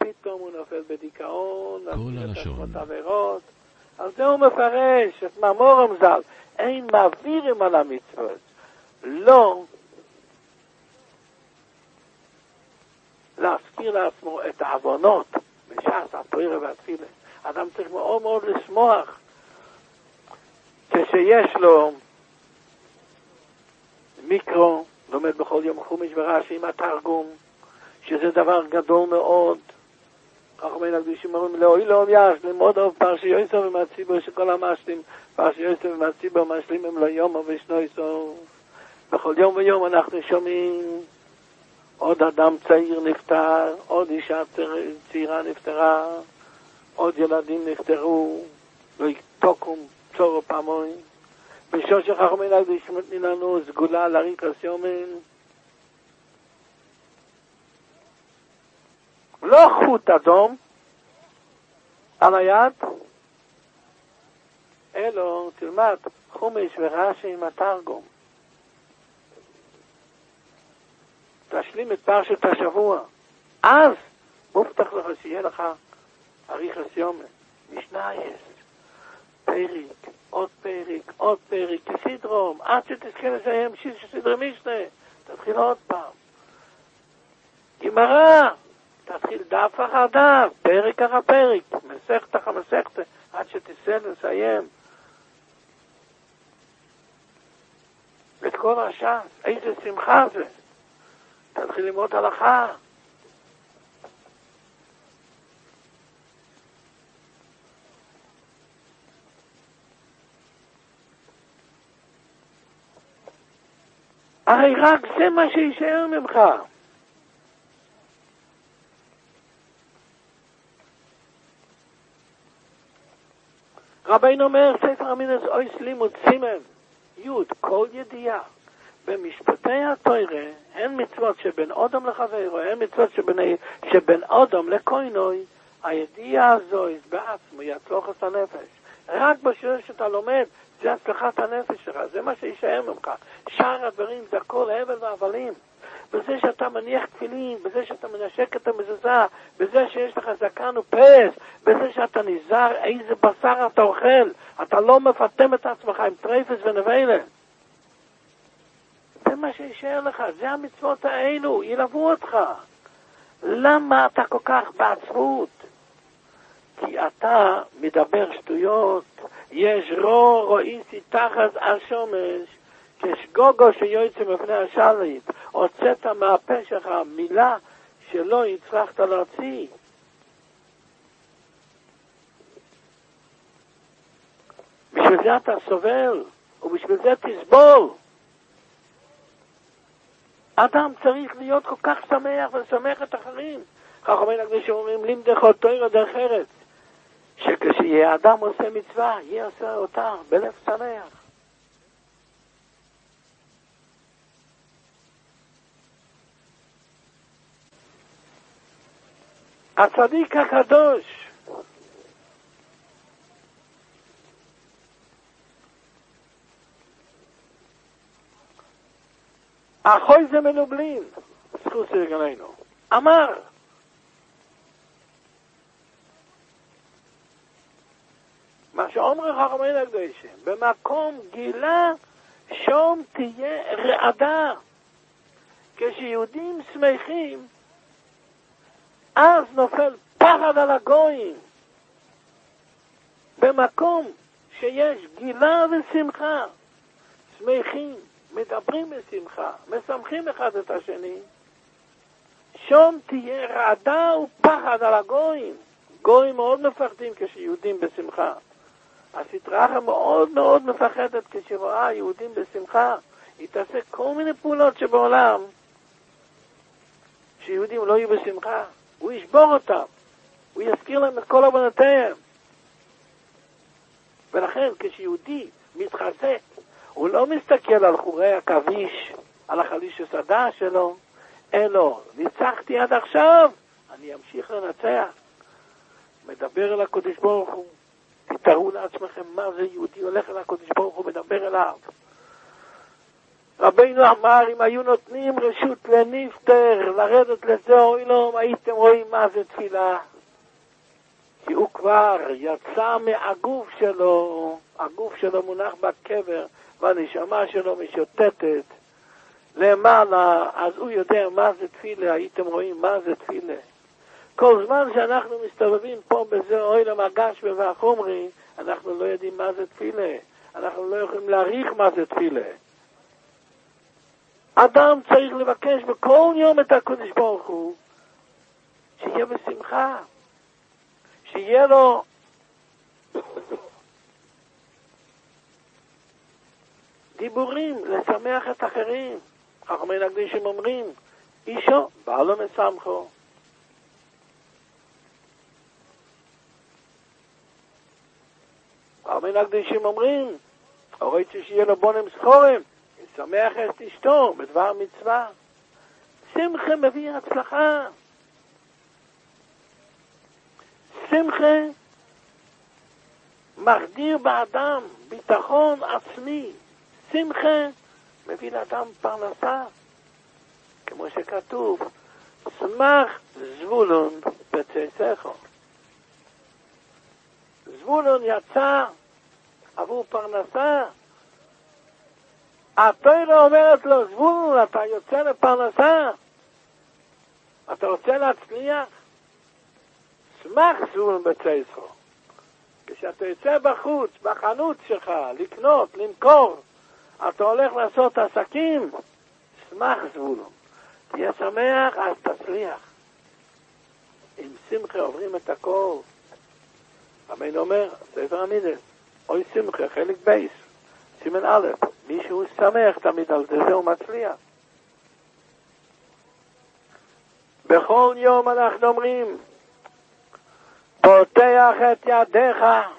פתאום הוא נופל בדיכאון, כל הלשון. עבירות. על זה הוא מפרש את מאמורם ז"ל. אין מעבירים על המצוות. לא להזכיר לעצמו את העוונות בשעת התורה והתפילה. אדם צריך מאוד מאוד לשמוח כשיש לו מיקרו, לומד בכל יום חומש ורש"י עם התרגום, שזה דבר גדול מאוד. חכמי הקדושים אומרים לאוי לא יש ללמוד עוד פרשי יוסף ומציבור שכל המשלים פרשי יוסף ומציבור משלים הם לא יום ושנויסו. בכל יום ויום אנחנו שומעים עוד אדם צעיר נפטר, עוד אישה צעירה נפטרה, עוד ילדים נפטרו, לא יקתוקום צורו פעמיים. בשעות שחכמי הקדושים נותנים לנו סגולה לאריכות ימים, לא חוט אדום על היד, אלו תלמד חומש ורש"י עם התרגום. תשלים את פרשת השבוע. אז מובטח לך שיהיה לך אריכות ימים. משנה יש. פרק, עוד פרק, עוד פרק, כסדרום, עד שתזכה לסיים סדרי משנה. תתחיל עוד פעם. גמרא. תתחיל דף אחר דף, פרק אחר פרק, מסכת אחר מסכת, עד שתסיים לסיים. את כל הש"ס, איזה שמחה זה. תתחיל ללמוד הלכה. הרי רק זה מה שישאר ממך. רבינו אומר, ספר אמינס אויס לימוד סימן, יוד, כל ידיעה. במשפטי התורה, הן מצוות שבין אדם לחברו, הן מצוות שבין אדם לקוינוי, הידיעה הזו בעצמו יצלוחת הנפש. רק בשביל שאתה לומד, זה הצלחת הנפש שלך, זה מה שישאר ממך. שאר הדברים זה הכל הבל והבלים. בזה שאתה מניח תפילין, בזה שאתה מנשק את המזוזה, בזה שיש לך זקן ופס, בזה שאתה נזהר איזה בשר אתה אוכל, אתה לא מפתם את עצמך עם טרפס ונבלה. זה מה שישאר לך, זה המצוות האלו, ילוו אותך. למה אתה כל כך בעצבות? כי אתה מדבר שטויות, יש רואיסי תחת השומש, כשגוגו שיוצא מפני השליט, הוצאת מהפה שלך מילה שלא הצלחת להוציא. בשביל זה אתה סובל, ובשביל זה תסבול. אדם צריך להיות כל כך שמח ושמח את אחרים. חכמי הקדושים אומרים, לימדך תורה דרך ארץ, שכשיהיה אדם עושה מצווה, יהיה עושה אותה בלב שמח. הצדיק הקדוש אחוי זה מנובלין זכות סרגלנו אמר מה שאומר חכמי הקדושים במקום גילה שום תהיה רעדה. כשיהודים שמחים אז נופל פחד על הגויים. במקום שיש גילה ושמחה, שמחים, מדברים בשמחה, משמחים אחד את השני, שום תהיה רעדה ופחד על הגויים. גויים מאוד מפחדים כשיהודים בשמחה. הסטרחה מאוד מאוד מפחדת כשרואה יהודים בשמחה. היא תעשה כל מיני פעולות שבעולם שיהודים לא יהיו בשמחה. הוא ישבור אותם, הוא יזכיר להם את כל עוונותיהם. ולכן כשיהודי מתחזק, הוא לא מסתכל על חורי הכביש, על החליש הסדה שלו, אלו, ניצחתי עד עכשיו, אני אמשיך לנצח. מדבר אל הקדוש ברוך הוא, תתארו לעצמכם מה זה יהודי הולך אל הקדוש ברוך הוא, מדבר אליו. רבינו אמר, אם היו נותנים רשות לנפטר לרדת לזה אוילום, הייתם רואים מה זה תפילה. כי הוא כבר יצא מהגוף שלו, הגוף שלו מונח בקבר, והנשמה שלו משוטטת למעלה, אז הוא יודע מה זה תפילה, הייתם רואים מה זה תפילה. כל זמן שאנחנו מסתובבים פה בזה אוילום הגשמי והחומרי, אנחנו לא יודעים מה זה תפילה. אנחנו לא יכולים להעריך מה זה תפילה. אדם צריך לבקש בכל יום את הקדוש ברוך הוא, שיהיה בשמחה, שיהיה לו דיבורים, לשמח את אחרים. חכמי הקדושים אומרים, אישו בא לו משמחו. חכמי הקדושים אומרים, רוצה שיהיה לו בונם סחורם, ישמח את אשתו בדבר מצווה. שמחה מביא הצלחה. שמחה מחדיר באדם ביטחון עצמי. שמחה מביא לאדם פרנסה. כמו שכתוב, שמח זבולון בצאצאך. זבולון יצא עבור פרנסה. התורה אומרת לו, זבולון, אתה יוצא לפרנסה? אתה רוצה להצליח? שמח זבולון בצאצאך. כשאתה יוצא בחוץ, בחנות שלך, לקנות, למכור, אתה הולך לעשות עסקים, שמח זבולון. תהיה שמח, אז תצליח. עם שמחה עוברים את הכל. רבינו אומר, ספר המידות, אוי שמחה, חלק בייס, סימן א', מישהו שמח תמיד על זה, הוא מצליח. בכל יום אנחנו אומרים, פותח את ידיך,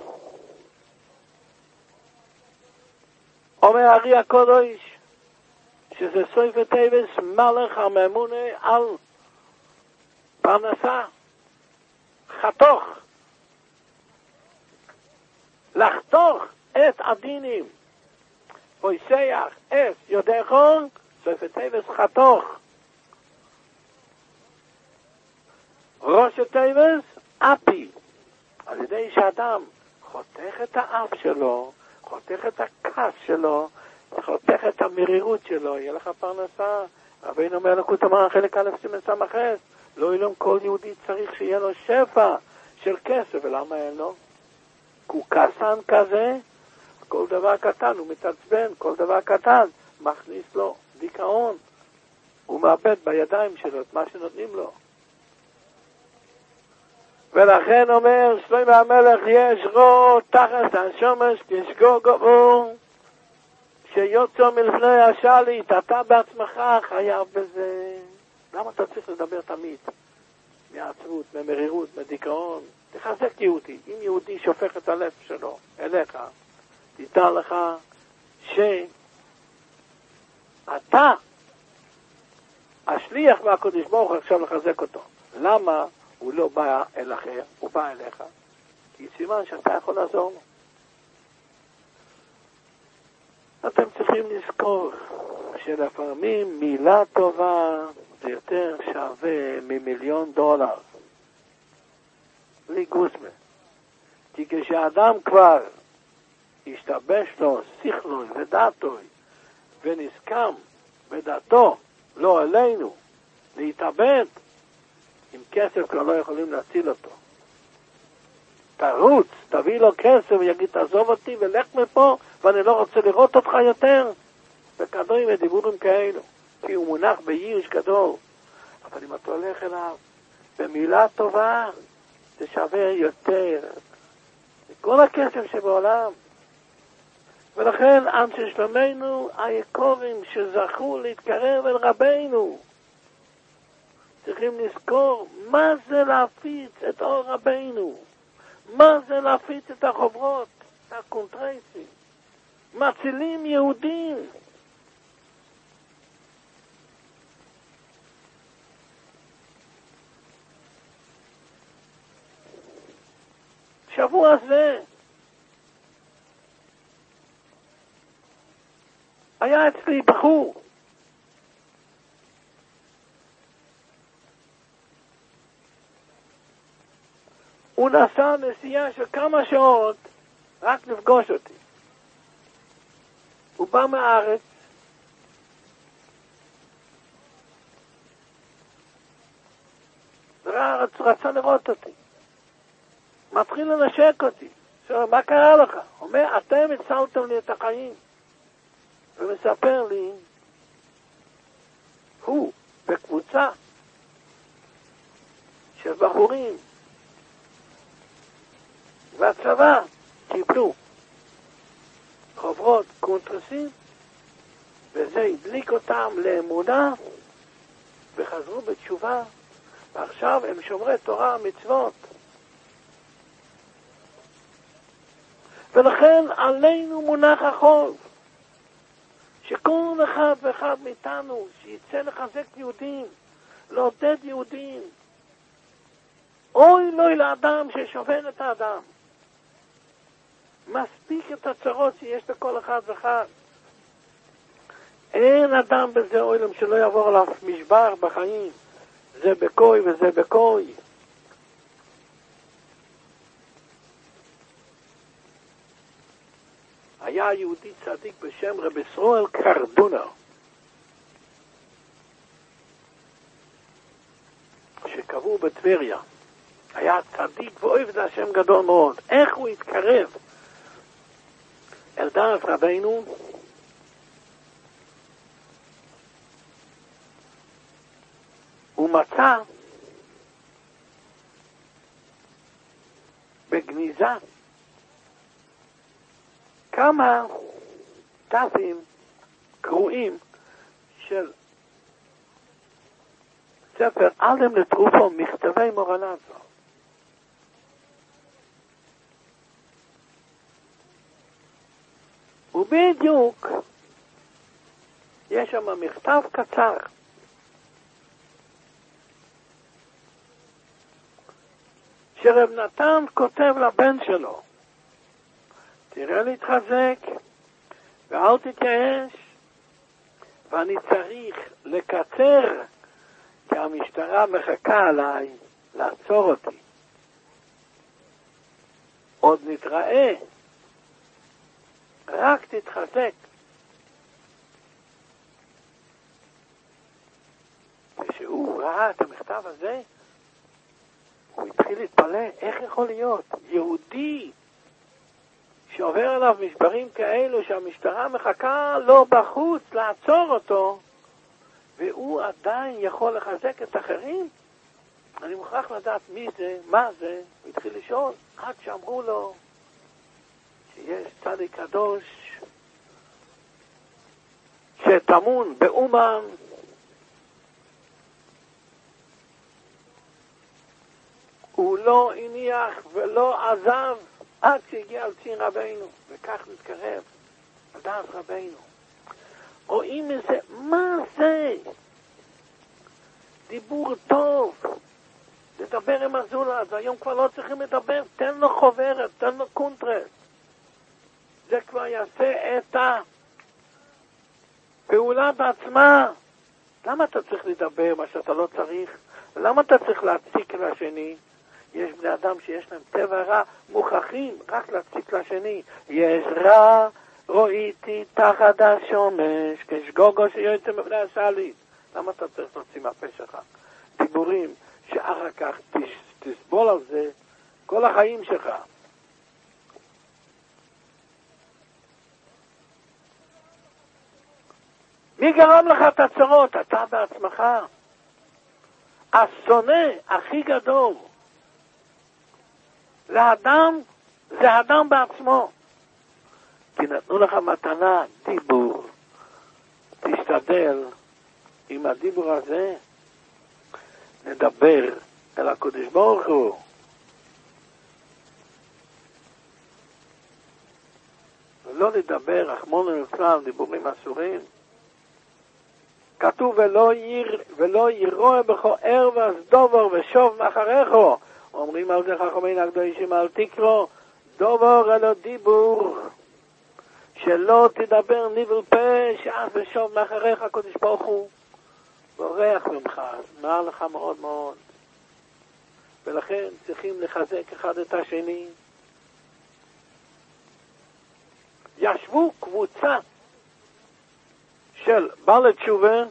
אומר ארי הקודש, שזה סוף הטבס מלך הממונה על פרנסה, חתוך, לחתוך את הדינים, ויסח את ידיך, סוף הטבס חתוך, ראש הטבס אפי, על ידי שאדם חותך את האף שלו, חותך את הכעס שלו, חותך את המרירות שלו, יהיה לך פרנסה. רבינו אומר לקות אמר חלק א' סימן סמ"ח, לא ילום כל יהודי צריך שיהיה לו שפע של כסף, ולמה אין לו? כי הוא כעסן כזה, כל דבר קטן הוא מתעצבן, כל דבר קטן מכניס לו דיכאון, הוא מאבד בידיים שלו את מה שנותנים לו. ולכן אומר שלמה המלך, יש רו תחת השמש כשגו גבור, שיוצא מלפני השליט, אתה בעצמך חייב בזה. למה אתה צריך לדבר תמיד? מעצבות, ממרירות, מדיכאון. תחזק יהודי. אם יהודי שופך את הלב שלו אליך, תדע לך שאתה השליח מהקדוש ברוך הוא עכשיו לחזק אותו. למה? הוא לא בא אל אחר, הוא בא אליך. כי סימן שאתה יכול לעזור לו. אתם צריכים לזכור שלפעמים מילה טובה זה יותר שווה $1,000,000. בלי גוזמה. כי כשאדם כבר השתבש לו שכלו ודעתו ונסכם בדעתו, לא עלינו, להתאבד, עם כסף כבר לא יכולים להציל אותו. תרוץ, תביא לו כסף ויגיד תעזוב אותי ולך מפה ואני לא רוצה לראות אותך יותר. וכדורים ודיבורים כאלו, כי הוא מונח בייאוש גדול. אבל אם אתה הולך אליו במילה טובה, זה שווה יותר כל הכסף שבעולם. ולכן אנשי שלומנו היקורים שזכו להתקרב אל רבינו צריכים לזכור מה זה להפיץ את אור רבינו, מה זה להפיץ את החוברות, את הקונטרייסים, מצילים יהודים. שבוע זה היה אצלי בחור. הוא נסע נסיעה של כמה שעות רק לפגוש אותי. הוא בא מהארץ, רצה לראות אותי. מתחיל לנשק אותי. שואל, מה קרה לך? אומר, אתם הצלתם לי את החיים. ומספר לי, הוא בקבוצה של בחורים והצבא קיבלו חוברות קונטרסים, וזה הדליק אותם לאמונה, וחזרו בתשובה, ועכשיו הם שומרי תורה ומצוות. ולכן עלינו מונח החוב, שכל אחד ואחד מאיתנו שיצא לחזק יהודים, לעודד יהודים. אוי לא לאדם ששובר את האדם. מספיק את הצרות שיש לכל אחד ואחד. אין אדם בזה אוילם שלא יעבור עליו משבר בחיים. זה בקוי וזה בקוי. היה יהודי צדיק בשם רב ישראל קרדונה, שקבעו בטבריה. היה צדיק ואוהב זה השם גדול מאוד. איך הוא התקרב אל דעת רבינו? הוא מצא בגניזה כמה דפים קרועים של ספר אלם לטרופו, מכתבי מורנזו. ובדיוק יש שם מכתב קצר שרב נתן כותב לבן שלו, תראה להתחזק ואל תתייאש, ואני צריך לקצר כי המשטרה מחכה עליי לעצור אותי. עוד נתראה, רק תתחזק. כשהוא ראה את המכתב הזה, הוא התחיל להתפלא, איך יכול להיות יהודי שעובר עליו משברים כאלו שהמשטרה מחכה לו בחוץ לעצור אותו, והוא עדיין יכול לחזק את אחרים? אני מוכרח לדעת מי זה, מה זה. הוא התחיל לשאול, עד שאמרו לו שיש צדיק קדוש שטמון באומן, הוא לא הניח ולא עזב עד שהגיע על צין רבינו, וכך נתקרב על דעת רבינו. רואים איזה, מה זה? דיבור טוב, לדבר עם הזולת, והיום כבר לא צריכים לדבר, תן לו חוברת, תן לו קונטרס. זה כבר יעשה את הפעולה בעצמה. למה אתה צריך לדבר מה שאתה לא צריך? למה אתה צריך להציק לשני? יש בני אדם שיש להם טבע רע, מוכרחים רק להציק לשני. יש רע, ראיתי תחת השומש, כשגוגו שיוצא מפני השליט. למה אתה צריך להוציא מהפה שלך דיבורים שאחר כך תסבול על זה כל החיים שלך? מי גרם לך את הצרות? אתה בעצמך. השונא הכי גדול לאדם זה האדם בעצמו. כי נתנו לך מתנה, דיבור. תשתדל עם הדיבור הזה נדבר אל הקדוש ברוך הוא. ולא לדבר רחמנא ליצלן דיבורים אסורים. כתוב ולא יראה בך ערבס דובר ושוב מאחריך. אומרים על זה חכמינו הקדושים, אל תקרא דובר אלא דיבור, שלא תדבר ניבל פה, שאז ושוב מאחריך הקדוש ברוך הוא בורח ממך, מעל לך מאוד מאוד. ולכן צריכים לחזק אחד את השני. ישבו קבוצה של בעלי תשובה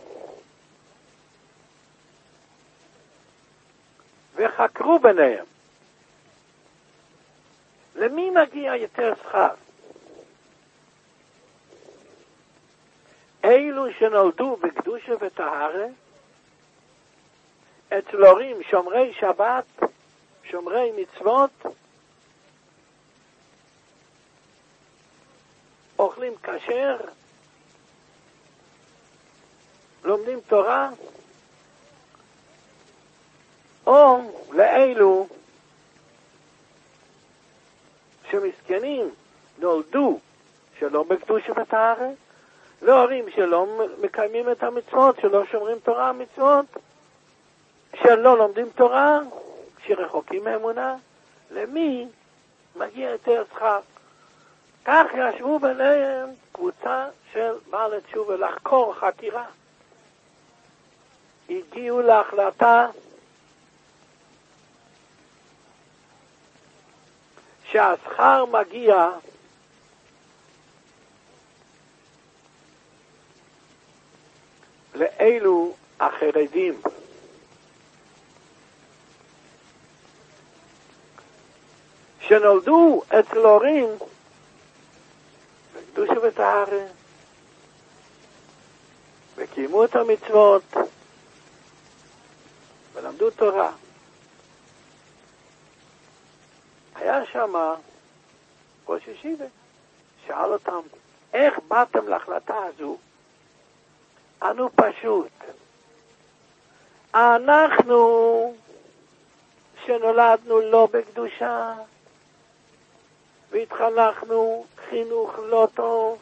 וחקרו ביניהם. למי מגיע יותר שכר? אלו שנולדו בקדושה וטהרה, אצל הורים שומרי שבת, שומרי מצוות, אוכלים כשר, לומדים תורה, או לאלו שמסכנים נולדו שלא בקדושה וטהרה, להורים שלא מקיימים את המצוות, שלא שומרים תורה מצוות, שלא לומדים תורה, שרחוקים מאמונה, למי מגיע יותר שכר? כך ישבו ביניהם קבוצה של בעלי תשובה לחקור חקירה. הגיעו להחלטה שהשכר מגיע לאלו החרדים. שנולדו אצל הורים בקדושה וטהרה, וקיימו את המצוות, ולמדו תורה. היה שם ראש ישיבה, שאל אותם, איך באתם להחלטה הזו? אנו פשוט. אנחנו שנולדנו לא בקדושה, והתחנכנו חינוך לא טוב,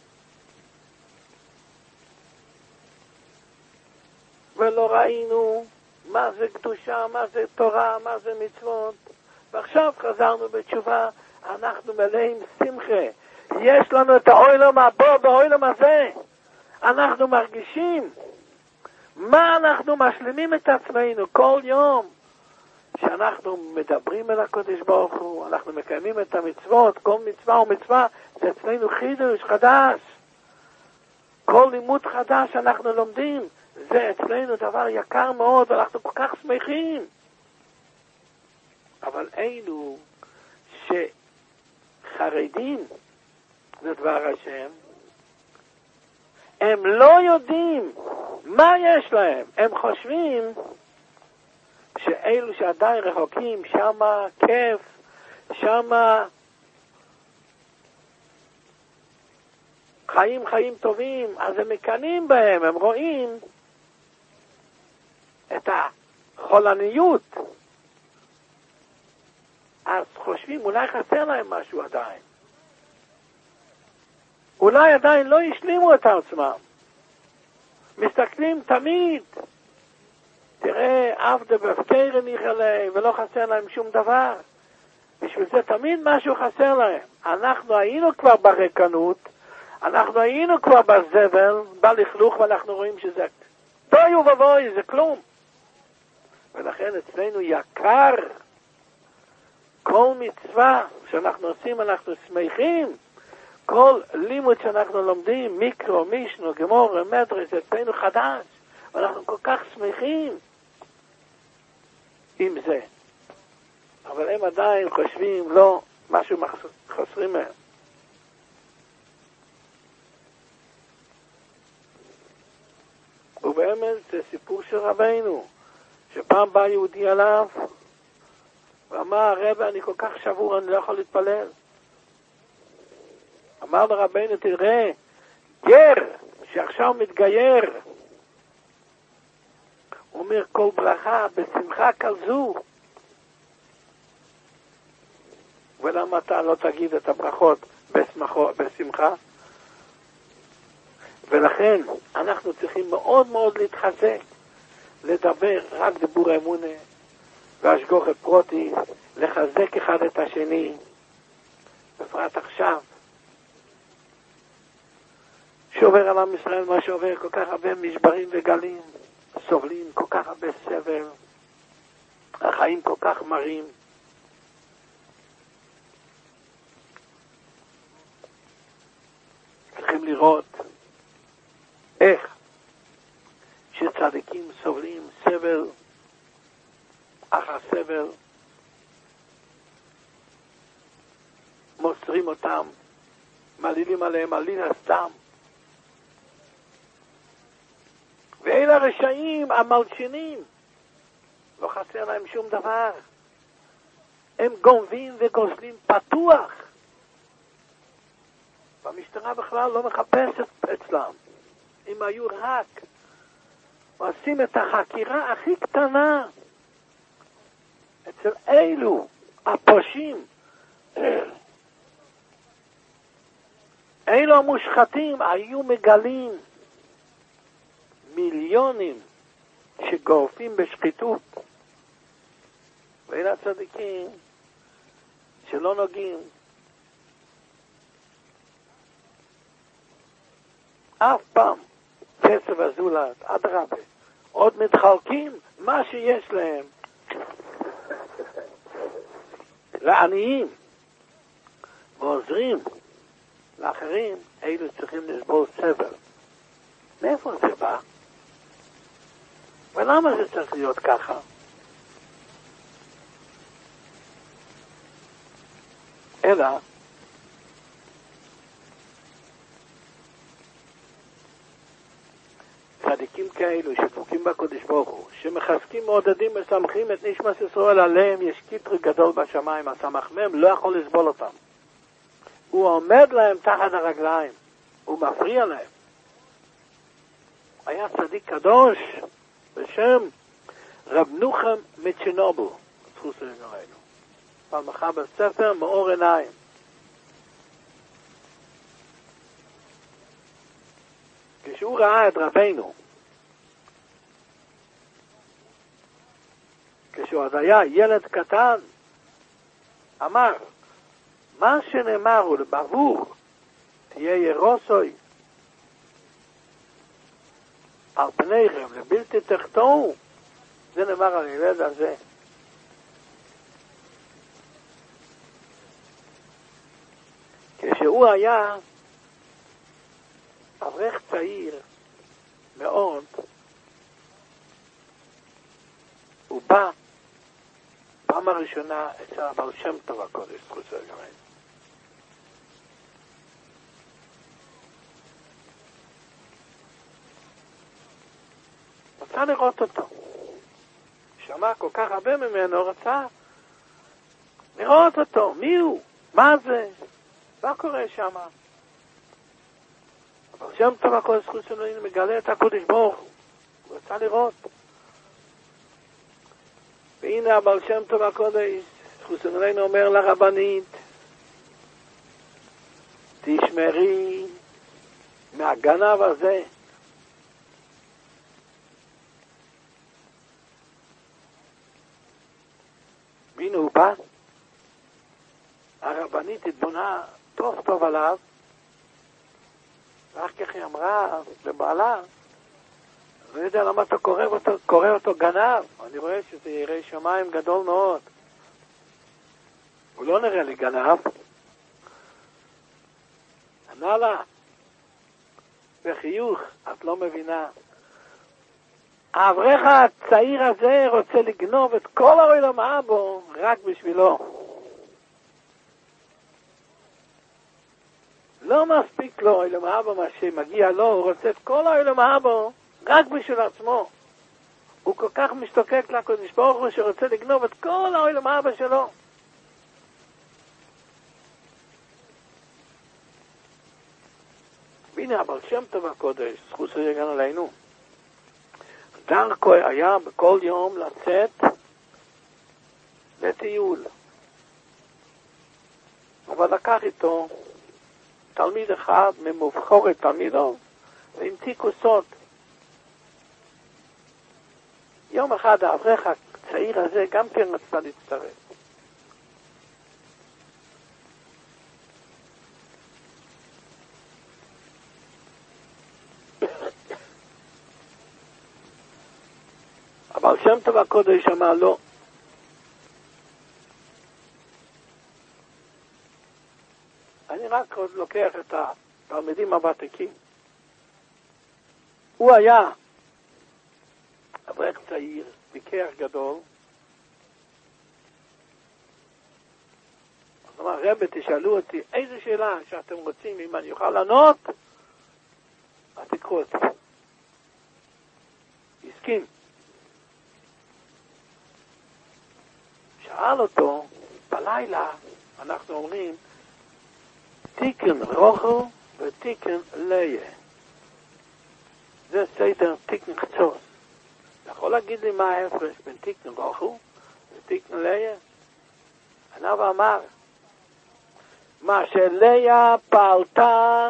ולא ראינו מה זה קדושה, מה זה תורה, מה זה מצוות, ועכשיו חזרנו בתשובה, אנחנו מלאים שמחה, יש לנו את העולם הבא בעולם הזה, אנחנו מרגישים מה אנחנו משלימים את עצמנו כל יום, שאנחנו מדברים אל הקדוש ברוך הוא, אנחנו מקיימים את המצוות, כל מצווה ומצווה, זה אצלנו חידוש חדש. כל לימוד חדש שאנחנו לומדים, זה אצלנו דבר יקר מאוד, ואנחנו כל כך שמחים. אבל אלו שחרדים לדבר השם, הם לא יודעים מה יש להם. הם חושבים שאלו שעדיין רחוקים, שמה כיף, שמה חיים טובים, אז הם מקנים בהם, הם רואים את החולניות, אז חושבים אולי חסר להם משהו עדיין, אולי עדיין לא השלימו את עצמם, מסתכלים תמיד, תראה, עבדה בפתירה ניחלה, ולא חסר להם שום דבר. בשביל זה תמיד משהו חסר להם. אנחנו היינו כבר ברקנות, אנחנו היינו כבר בזבל, בלכלוך, ואנחנו רואים שזה תוי ובוי, זה כלום. ולכן אצלנו יקר, כל מצווה שאנחנו עושים, אנחנו שמחים, כל לימוד שאנחנו לומדים, מיקרו, מישנו, גמור, מדרש, אצלנו חדש, ואנחנו כל כך שמחים עם זה. אבל הם עדיין חושבים, לא, משהו חסרים מהם. ובאמת זה סיפור של רבינו, שפעם בא יהודי עליו, ואמר, הרב, אני כל כך שבור, אני לא יכול להתפלל. אמר לרבינו, תראה, גר שעכשיו מתגייר, הוא אומר, כל ברכה בשמחה כזו. ולמה אתה לא תגיד את הברכות בשמחה? ולכן אנחנו צריכים מאוד מאוד להתחזק, לדבר רק דיבור אמונה, והשגוחת פרוטי, לחזק אחד את השני, בפרט עכשיו, שעובר על עם ישראל מה שעובר, כל כך הרבה משברים וגלים, סובלים כל כך הרבה סבל, החיים כל כך מרים. צריכים לראות איך שצדיקים סובלים סבל אחר סבל, מוסרים אותם, מלילים עליהם עלילת דם. ואלה הרשעים המלשינים, לא חסר להם שום דבר, הם גונבים וגוזלים פתוח. והמשטרה בכלל לא מחפשת אצלם. אם היו רק עושים את החקירה הכי קטנה אצל אלו הפושעים, אלו המושחתים, היו מגלים מיליונים שגורפים בשחיתות, ואלה הצדיקים שלא נוגעים אף פעם כסף הזולת, אדרבה, עוד מתחלקים מה שיש להם לעניים ועוזרים לאחרים. אלו צריכים לסבול סבל. מאיפה זה בא? ולמה זה צריך להיות ככה? אלא צדיקים כאלו שדבוקים בקדוש ברוך הוא, שמחזקים, מעודדים, משמחים את נשמת ישראל, עליהם יש קטר גדול בשמיים. הסמך מהם לא יכול לסבול אותם, הוא עומד להם תחת הרגליים, הוא מפריע להם. היה צדיק קדוש בשם רב נוחם מצ'רנוביל, זכות לנורנו, פעם אחת בספר מאור עיניים. כשהוא ראה את רבנו, כשהוא עוד היה ילד קטן, אמר, מה שנאמר הוא לבבור תהיה ירוסוי על פניכם לבלתי תחתו, זה נאמר על הילד הזה. כשהוא היה אברך צעיר מאוד, הוא בא פעם הראשונה אצל הבעל שם טוב הקודש, חוזר גם אין. רצה לראות אותו. שמע כל כך הרבה ממנו, רצה לראות אותו. מי הוא? מה זה? מה קורה שם? אבל שם טוב הקודש חוץ אלוהים מגלה את הקודש ברוך הוא רצה לראות. והנה הבעל שם טוב הקודש חוץ אלוהים אומר לרבנית, תשמרי מהגנב הזה. והנה הוא בא, הרבנית התבונה טוב טוב עליו, ואחר כך היא אמרה לבעלה, לא יודע למה אתה קורא אותו גנב, אני רואה שזה ירא שמיים גדול מאוד. הוא לא נראה לי גנב. ענה לה בחיוך, את לא מבינה, האברך הצעיר הזה רוצה לגנוב את כל העולם הבא רק בשבילו. לא מספיק לו העולם הבא מה שמגיע לו, הוא רוצה את כל העולם הבא רק בשביל עצמו. הוא כל כך משתוקק לקדוש ברוך הוא שרוצה לגנוב את כל העולם הבא שלו. והנה הבעל שם טוב הקודש, זכות שיגן עלינו, דרכו היה בכל יום לצאת לטיול, אבל לקח איתו תלמיד אחד ממובחורת תלמידו והמציא כוסות. יום אחד האברך הצעיר הזה גם כן רצה להצטרף. בעל שם טוב הקודש אמר לו, אני רק עוד לוקח את התלמידים הוותיקים. הוא היה אברך צעיר, בכרך גדול. אז אמר, רבי, תשאלו אותי איזה שאלה שאתם רוצים, אם אני אוכל לענות, אז תקחו אותי. הסכים. שאל אותו, בלילה אנחנו אומרים, תיקן רוחו ותיקן ליה. זה סדר תיקן חצוס. אתה יכול להגיד לי מה ההפרש בין תיקן רוחו ותיקן ליה? הנביא אמר, מה שליה פעלתה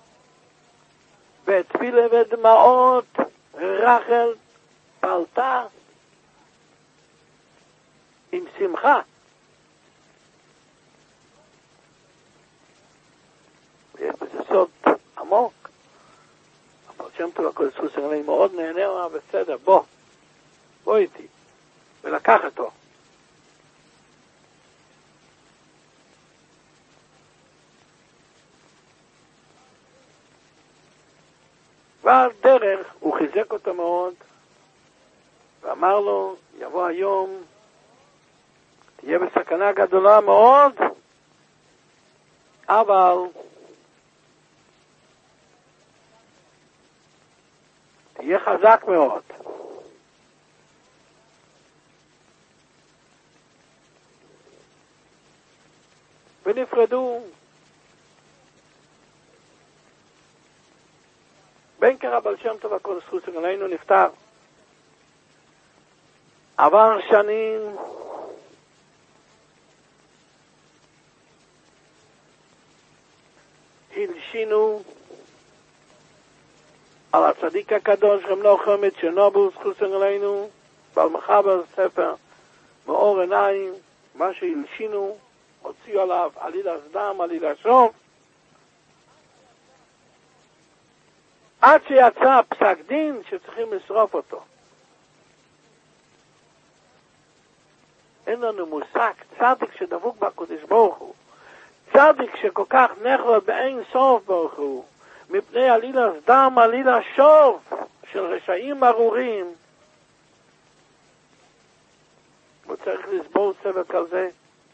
בתפילה ודמעות, רחל פעלתה עם שמחה. יש בזה סוד עמוק. אבל שם טוב הקודש חוסר עליי מאוד נהנה, הוא אמר בסדר, בוא איתי. ולקח אותו. ועל דרך הוא חיזק אותו מאוד, ואמר לו, יבוא היום, תהיה בסכנה גדולה מאוד, אבל תהיה חזק מאוד. ונפרדו. בן קרא בעל שם טוב הקודש חוסר עלינו נפטר. עבר שנים, הלשינו על הצדיק הקדוש רב נוחם את צ'רנובלס חוסר עלינו, בעל מחבר ספר מאור עיניים, מה שהלשינו, הוציאו עליו עלילת דם, עלילת שוב, עד שיצא פסק דין שצריכים לשרוף אותו. אין לנו מושג, צדיק שדבוק בקדוש ברוך הוא, צדיק שכל כך נכלול באין סוף ברוך הוא, מפני עלילת דם, עלילת שוב של רשעים ארורים, הוא צריך לסבול סבל כזה.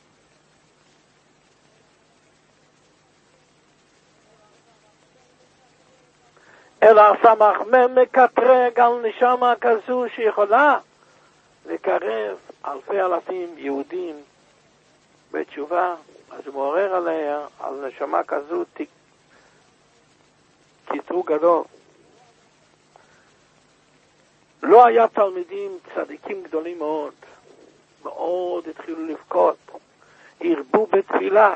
אלא סמ"ם מקטרג על נשמה כזו שיכולה לקרב אלפי אלפים יהודים בתשובה, אז הוא מעורר עליה, על נשמה כזו קיטרוג גדול. לא היה תלמידים צדיקים גדולים מאוד, מאוד התחילו לבכות, הרבו בתפילה.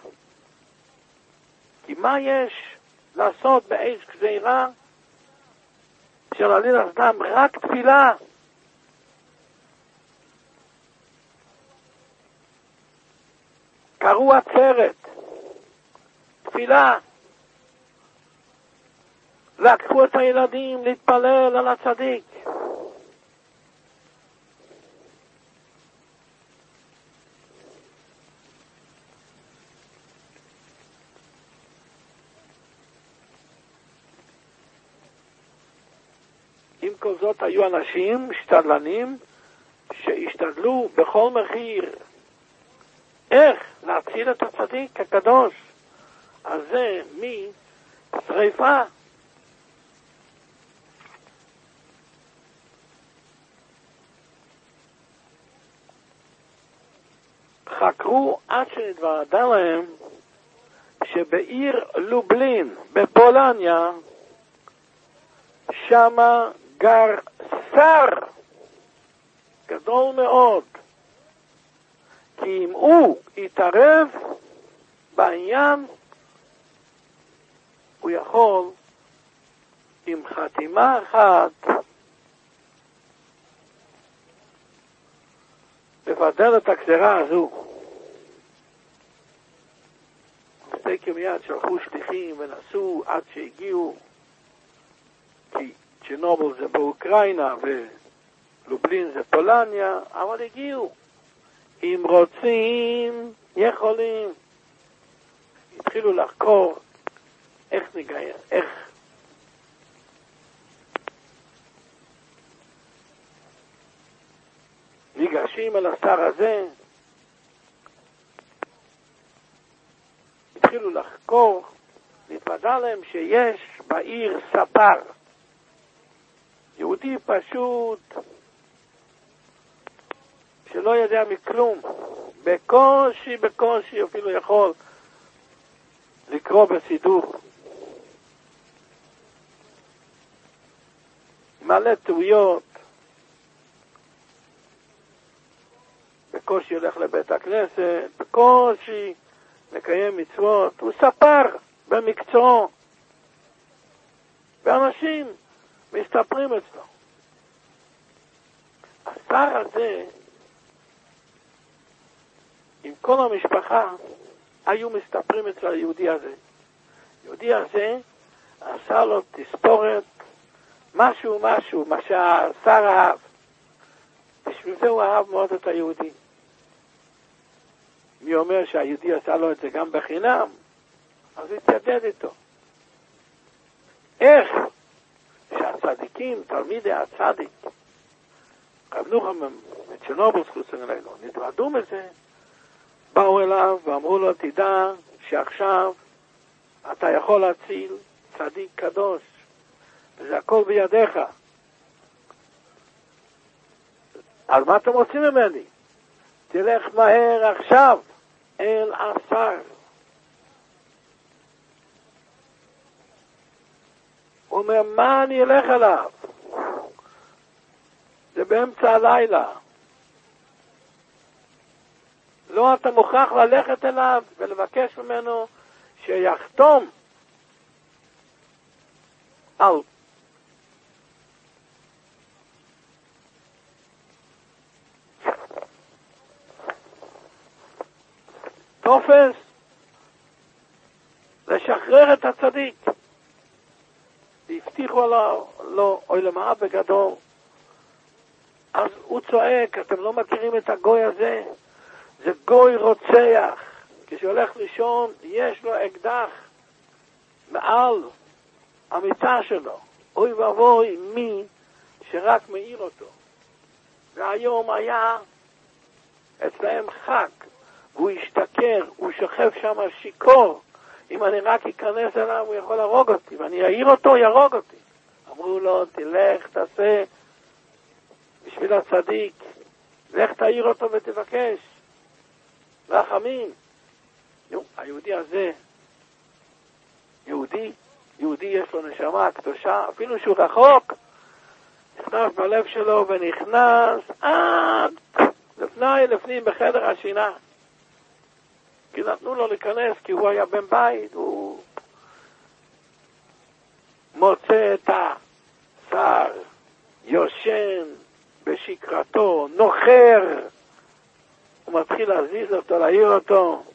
כי מה יש לעשות באש גזירה של עלילת דם? רק תפילה. קראו עצרת, תפילה. לקחו את הילדים להתפלל על הצדיק. עם כל זאת היו אנשים שתדלנים שהשתדלו בכל מחיר איך להציל את הצדיק הקדוש הזה משריפה. חקרו עד שנתוודע להם שבעיר לובלין בפולניה שמה גר שר גדול מאוד, כי אם הוא יתערב בעניין, הוא יכול עם חתימה אחת לבדל את הגזירה הזו. סקר מיד שלחו שליחים ונסו עד שהגיעו, כי צ'רנוביל זה באוקראינה לובלין זה פולניה, אבל הגיעו. אם רוצים, יכולים. התחילו לחקור איך נגייר, איך. ניגשים אל השר הזה, התחילו לחקור, נתוודע להם שיש בעיר ספר, יהודי פשוט, שלא יודע מכלום, בקושי אפילו יכול לקרוא בסידור. מלא טעויות, בקושי הולך לבית הכנסת, בקושי מקיים מצוות, הוא ספר במקצועו, ואנשים מסתפרים אצלו. השר הזה, עם כל המשפחה, היו מסתפרים אצל היהודי הזה. היהודי הזה עשה לו תספורת, משהו, מה שהשר אהב. בשביל זה הוא אהב מאוד את היהודי. מי אומר שהיהודי עשה לו את זה גם בחינם, אז הוא התיידד איתו. איך שהצדיקים, תלמידי הצדיק, רב נוחם מצ'רנוביל זכותנו עלינו, נתוודעו מזה, באו אליו ואמרו לו, תדע שעכשיו אתה יכול להציל צדיק קדוש, וזה הכל בידיך. אז מה אתם רוצים ממני? תלך מהר עכשיו אל השר. הוא אומר, מה אני אלך אליו? זה באמצע הלילה. לא, אתה מוכרח ללכת אליו ולבקש ממנו שיחתום על טופס לשחרר את הצדיק. והבטיחו לו עולם האב בגדול. אז הוא צועק, אתם לא מכירים את הגוי הזה? זה גוי רוצח. כשהולך לישון יש לו אקדח מעל המיטה שלו. אוי ואבוי מי שרק מאיר אותו. והיום היה אצלהם חג, והוא השתכר, הוא שוכב שם שיקור. אם אני רק אכנס אליו הוא יכול להרוג אותי, ואני אעיר אותו, ירוג אותי. אמרו לו, תלך, תעשה בשביל הצדיק, לך תעיר אותו ותבקש רחמים. היהודי הזה, יהודי יש לו נשמה קדושה, אפילו שהוא רחוק, נכנס בלב שלו ונכנס עד לפנים בחדר השינה. כי נתנו לו להיכנס, כי הוא היה בן בית, הוא מוצא את השר, יושן בשקרתו, נוחר, הוא מתחיל להזיז אותו, להעיר אותו,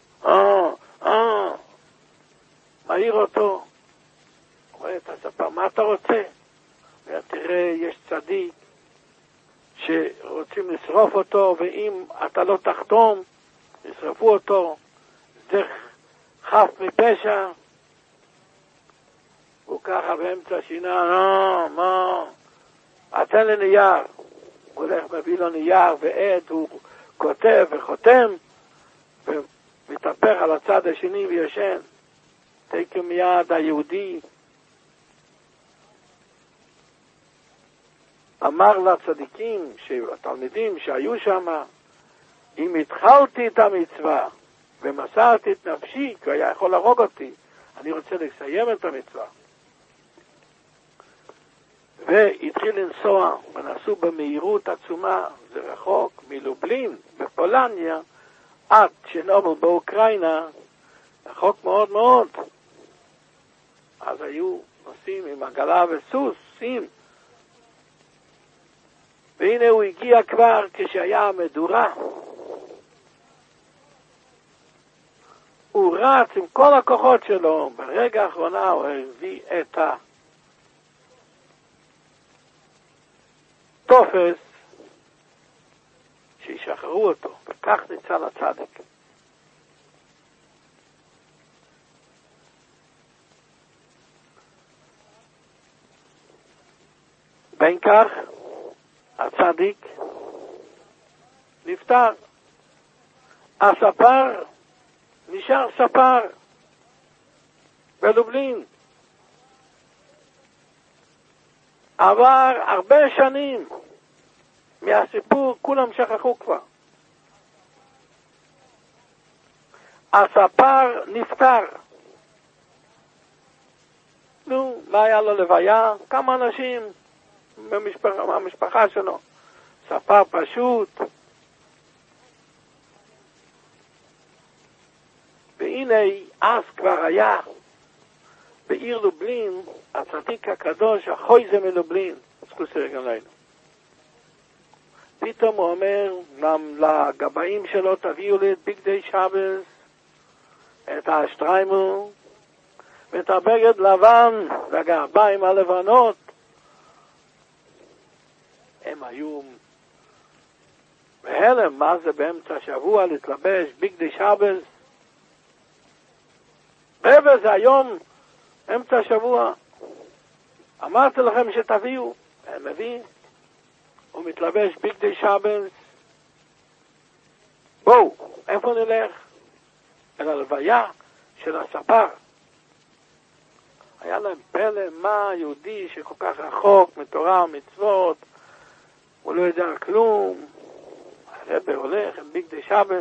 מעיר אותו, הוא רואה את הספר, מה אתה רוצה? תראה, יש צדיק שרוצים לשרוף אותו, ואם אתה לא תחתום, ישרפו אותו, זה חף מפשע. הוא ככה באמצע שינה, תן לי נייר. הוא הולך מביא לו נייר ועד, הוא כותב וחותם, ומתהפך על הצד השני וישן. תקם מיד היהודי אמר לצדיקים, התלמידים שהיו שם, אם התחלתי את המצווה ומסרתי את נפשי, כי הוא היה יכול להרוג אותי, אני רוצה לסיים את המצווה. והתחיל לנסוע, ונסעו במהירות עצומה, זה רחוק, מלובלין, בפולניה, עד צ'רנוביל באוקראינה, רחוק מאוד מאוד. אז היו נוסעים עם עגלה וסוסים, והנה הוא הגיע כבר כשהיה המדורה. הוא רץ עם כל הכוחות שלו, ברגע האחרונה הוא הביא את הטופס וישחררו אותו, וכך ניצל הצדיק. בין כך, הצדיק נפטר. הספר נשאר ספר בלובלין. עבר הרבה שנים מהסיפור, כולם שכחו כבר. הספר נפטר. לא היה לו לוויה, כמה אנשים מהמשפחה שלו. ספר פשוט. והנה אז כבר היה בעיר לובלין הצדיק הקדוש החויזה מלובלין, זכוסי גם לנו. פתאום הוא אומר לגבאים שלו, תביאו לי את בגדי שבס, את האשטריימל ואת הבגד לבן והגרביים הלבנות. הם היו בהלם, מה זה באמצע השבוע להתלבש בגדי שבס? רבע, זה היום אמצע השבוע. אמרתי לכם שתביאו. הם מביאים. הוא מתלבש בגדי שבס. בואו, איפה נלך? אל הלוויה של הספר. היה להם פלא, מה יהודי שכל כך רחוק מתורה ומצוות, הוא לא יודע כלום. הרב הולך עם בגדי שבס.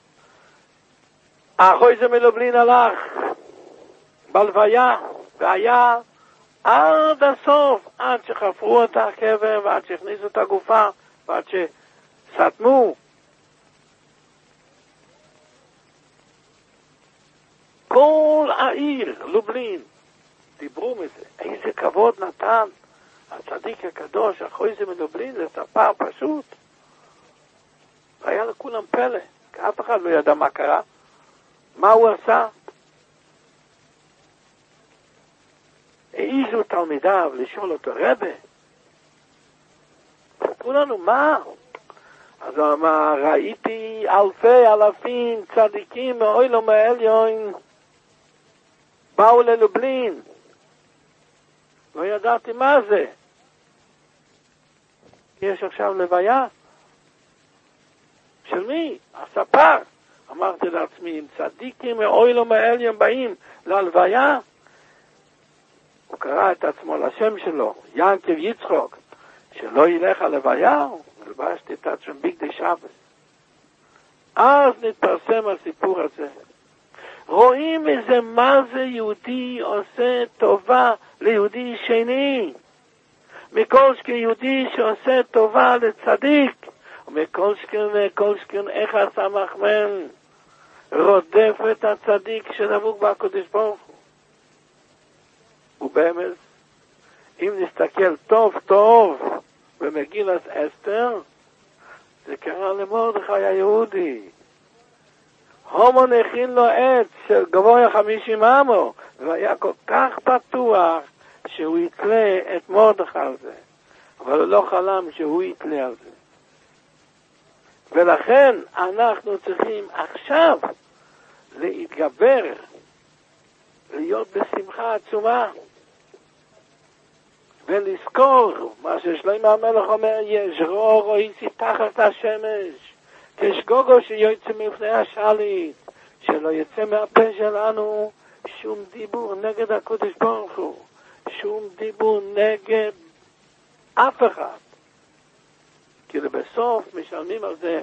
החויזה מלובלין הלך בלוויה, והיה עד הסוף, עד שחפרו את הקבר, ועד שהכניסו את הגופה, ועד שסתמו. כל העיר, לובלין, דיברו מזה. איזה כבוד נתן הצדיק הקדוש, החויזה מלובלין, לספר פשוט. היה לכולם פלא, כי אף אחד לא ידע מה קרה. מה הוא עשה? העיזו תלמידיו לשאול אותו, רבי, ספרו לנו מה? אז הוא אמר, ראיתי אלפים צדיקים מאוילום העליון באו ללובלין. לא ידעתי מה זה. יש עכשיו לוויה? של מי? הספר. אמרתי לעצמי, אם צדיקים מאוילום העליון באים להלוויה, הוא קרא את עצמו לשם שלו, ינקב יצחוק, שלא ילך הלוויה, ולבשתי את עצמם בגדי שבס. אז נתפרסם הסיפור הזה. רואים איזה מה זה יהודי עושה טובה ליהודי שני. מכל שכן יהודי שעושה טובה לצדיק, ומכל שכן איך הסמ"ם רודף את הצדיק שדבוק בקדוש ברוך הוא. ובאמת, אם נסתכל טוב במגילת אסתר, זה קרה למרדכי היהודי. הומו נכין לו עץ של גבוה 50 אמו, והיה כל כך פתוח שהוא יתלה את מרדכי על זה. אבל הוא לא חלם שהוא יתלה על זה. ולכן אנחנו צריכים עכשיו להתגבר, להיות בשמחה עצומה, ולזכור מה ששלמה המלך אומר, יש רור רואיסי תחת השמש, כשגוגו שיוצא מפני השליט, שלא יצא מהפה שלנו שום דיבור נגד הקדוש ברוך הוא, שום דיבור נגד אף אחד, כי בסוף משלמים על זה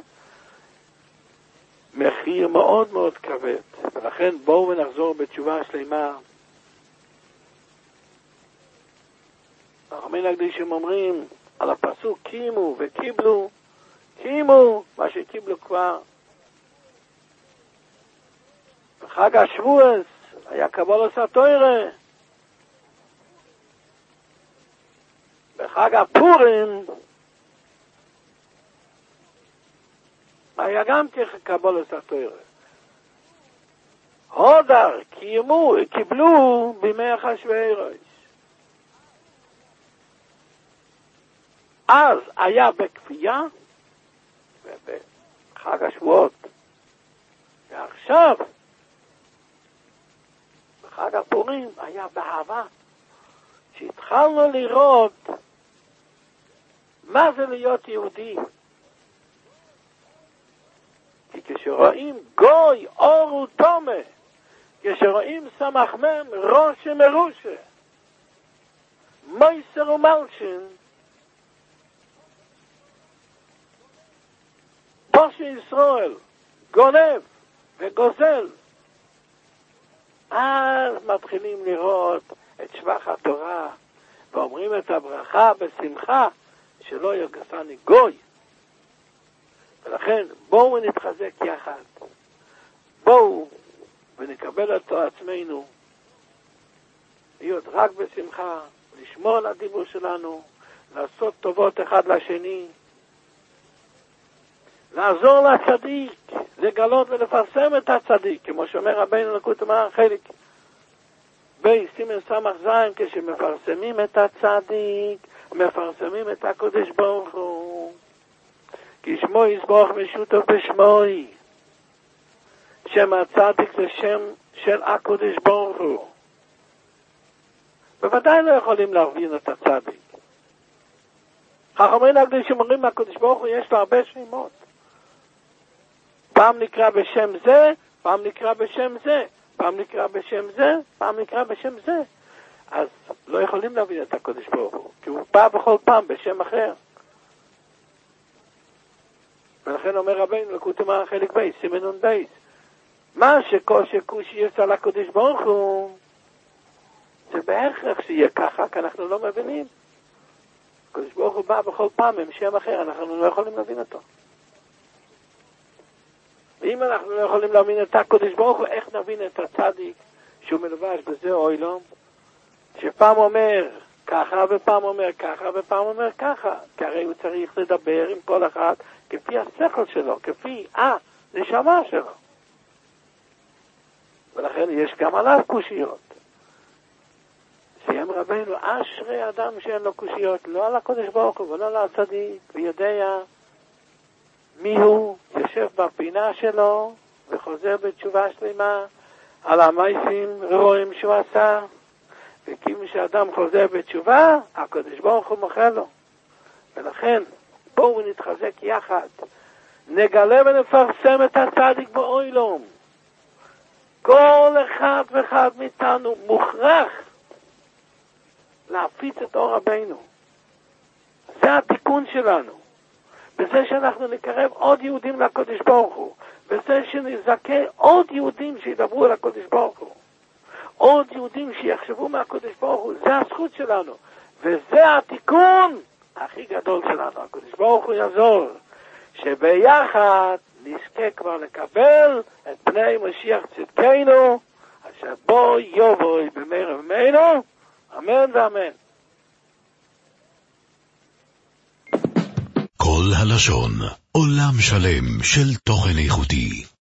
מחיר מאוד מאוד כבד. ולכן בואו ונחזור בתשובה שלמה. חכמים הקדושים אומרים על הפסוק קימו וקיבלו, קימו מה שקיבלו כבר. בחג השבועס היה קבלת התורה. בחג הפורים היה גם קבלת התורה. הודר קיבלו בימי אחשוורוש. אז היה בכפייה, חג השבועות. ועכשיו, בחג הפורים היה באהבה, שהתחלנו לראות מה זה להיות יהודי. כי כשרואים גוי אור ותומה, כשרואים סמך מם ראש מרושה, מויסר ומלשין, פושע ישראל, גונב וגוזל, אז מתחילים לראות את שבח התורה, ואומרים את הברכה בשמחה, שלא יגסני גוי. ולכן בואו נתחזק יחד, בואו ונקבל אותו עצמנו, להיות רק בשמחה, לשמור על הדיבור שלנו, לעשות טובות אחד לשני, לעזור לצדיק, לגלות ולפרסם את הצדיק, כמו שאומר רבינו לקוט המוהר"ן חלק בי סימן סמך זין, כשמפרסמים את הצדיק, מפרסמים את הקודש ברוך הוא, כי שמו יסבוך משותף בשמוי, שם הצדיק זה שם של הקודש ברוך הוא. בוודאי לא יכולים להבין את הצדיק. חכמים הקדושים אומרים הקודש ברוך הוא יש לו הרבה שמות, פעם נקרא בשם זה, פעם נקרא בשם זה, פעם נקרא בשם זה, פעם נקרא בשם זה. אז לא יכולים להבין את הקודש ברוך הוא, כי הוא בא בכל פעם בשם אחר. ולכן אומר רבינו לקוט המוהר"ן חלק בייס, סימן נון בייס, מה שקושי יש על הקודש ברוך הוא, זה בהכרח שיהיה ככה, כי אנחנו לא מבינים. הקודש ברוך הוא בא בכל פעם עם שם אחר, אנחנו לא יכולים להבין אותו. ואם אנחנו לא יכולים להבין את הקודש ברוך הוא, איך נבין את הצדיק שהוא מלובש בזה אוילום, שפעם אומר ככה ופעם אומר ככה ופעם אומר ככה, כי הרי הוא צריך לדבר עם כל אחד כפי השכל שלו, כפי הנשמה שלו. ולכן יש גם עליו קושיות. סיים רבינו, אשרי אדם שאין לו קושיות, לא על הקודש ברוך הוא ולא על הצדיק, ויודע מי הוא, יושב בפינה שלו וחוזר בתשובה שלמה על המעשים רואים שהוא עשה, וכי כשאדם חוזר בתשובה, הקודש ברוך הוא מוחל לו. ולכן בואו נתחזק יחד, נגלה ונפרסם את הצדיק באוילום. כל אחד ואחד מאיתנו מוכרח להפיץ את אור רבינו. זה התיקון שלנו. בזה שאנחנו נקרב עוד יהודים לקודש ברוך הוא, בזה שנזכה עוד יהודים שידברו על הקודש ברוך הוא, עוד יהודים שיחשבו מהקודש ברוך הוא, זה הזכות שלנו, וזה התיקון הכי גדול שלנו. הקודש ברוך הוא יעזור, שביחד נזכה כבר לקבל את פני משיח צדקנו, אשר בו יבוא במהרה בימינו, אמן ואמן. כל הלשון, עולם שלם של תוכן איכותי.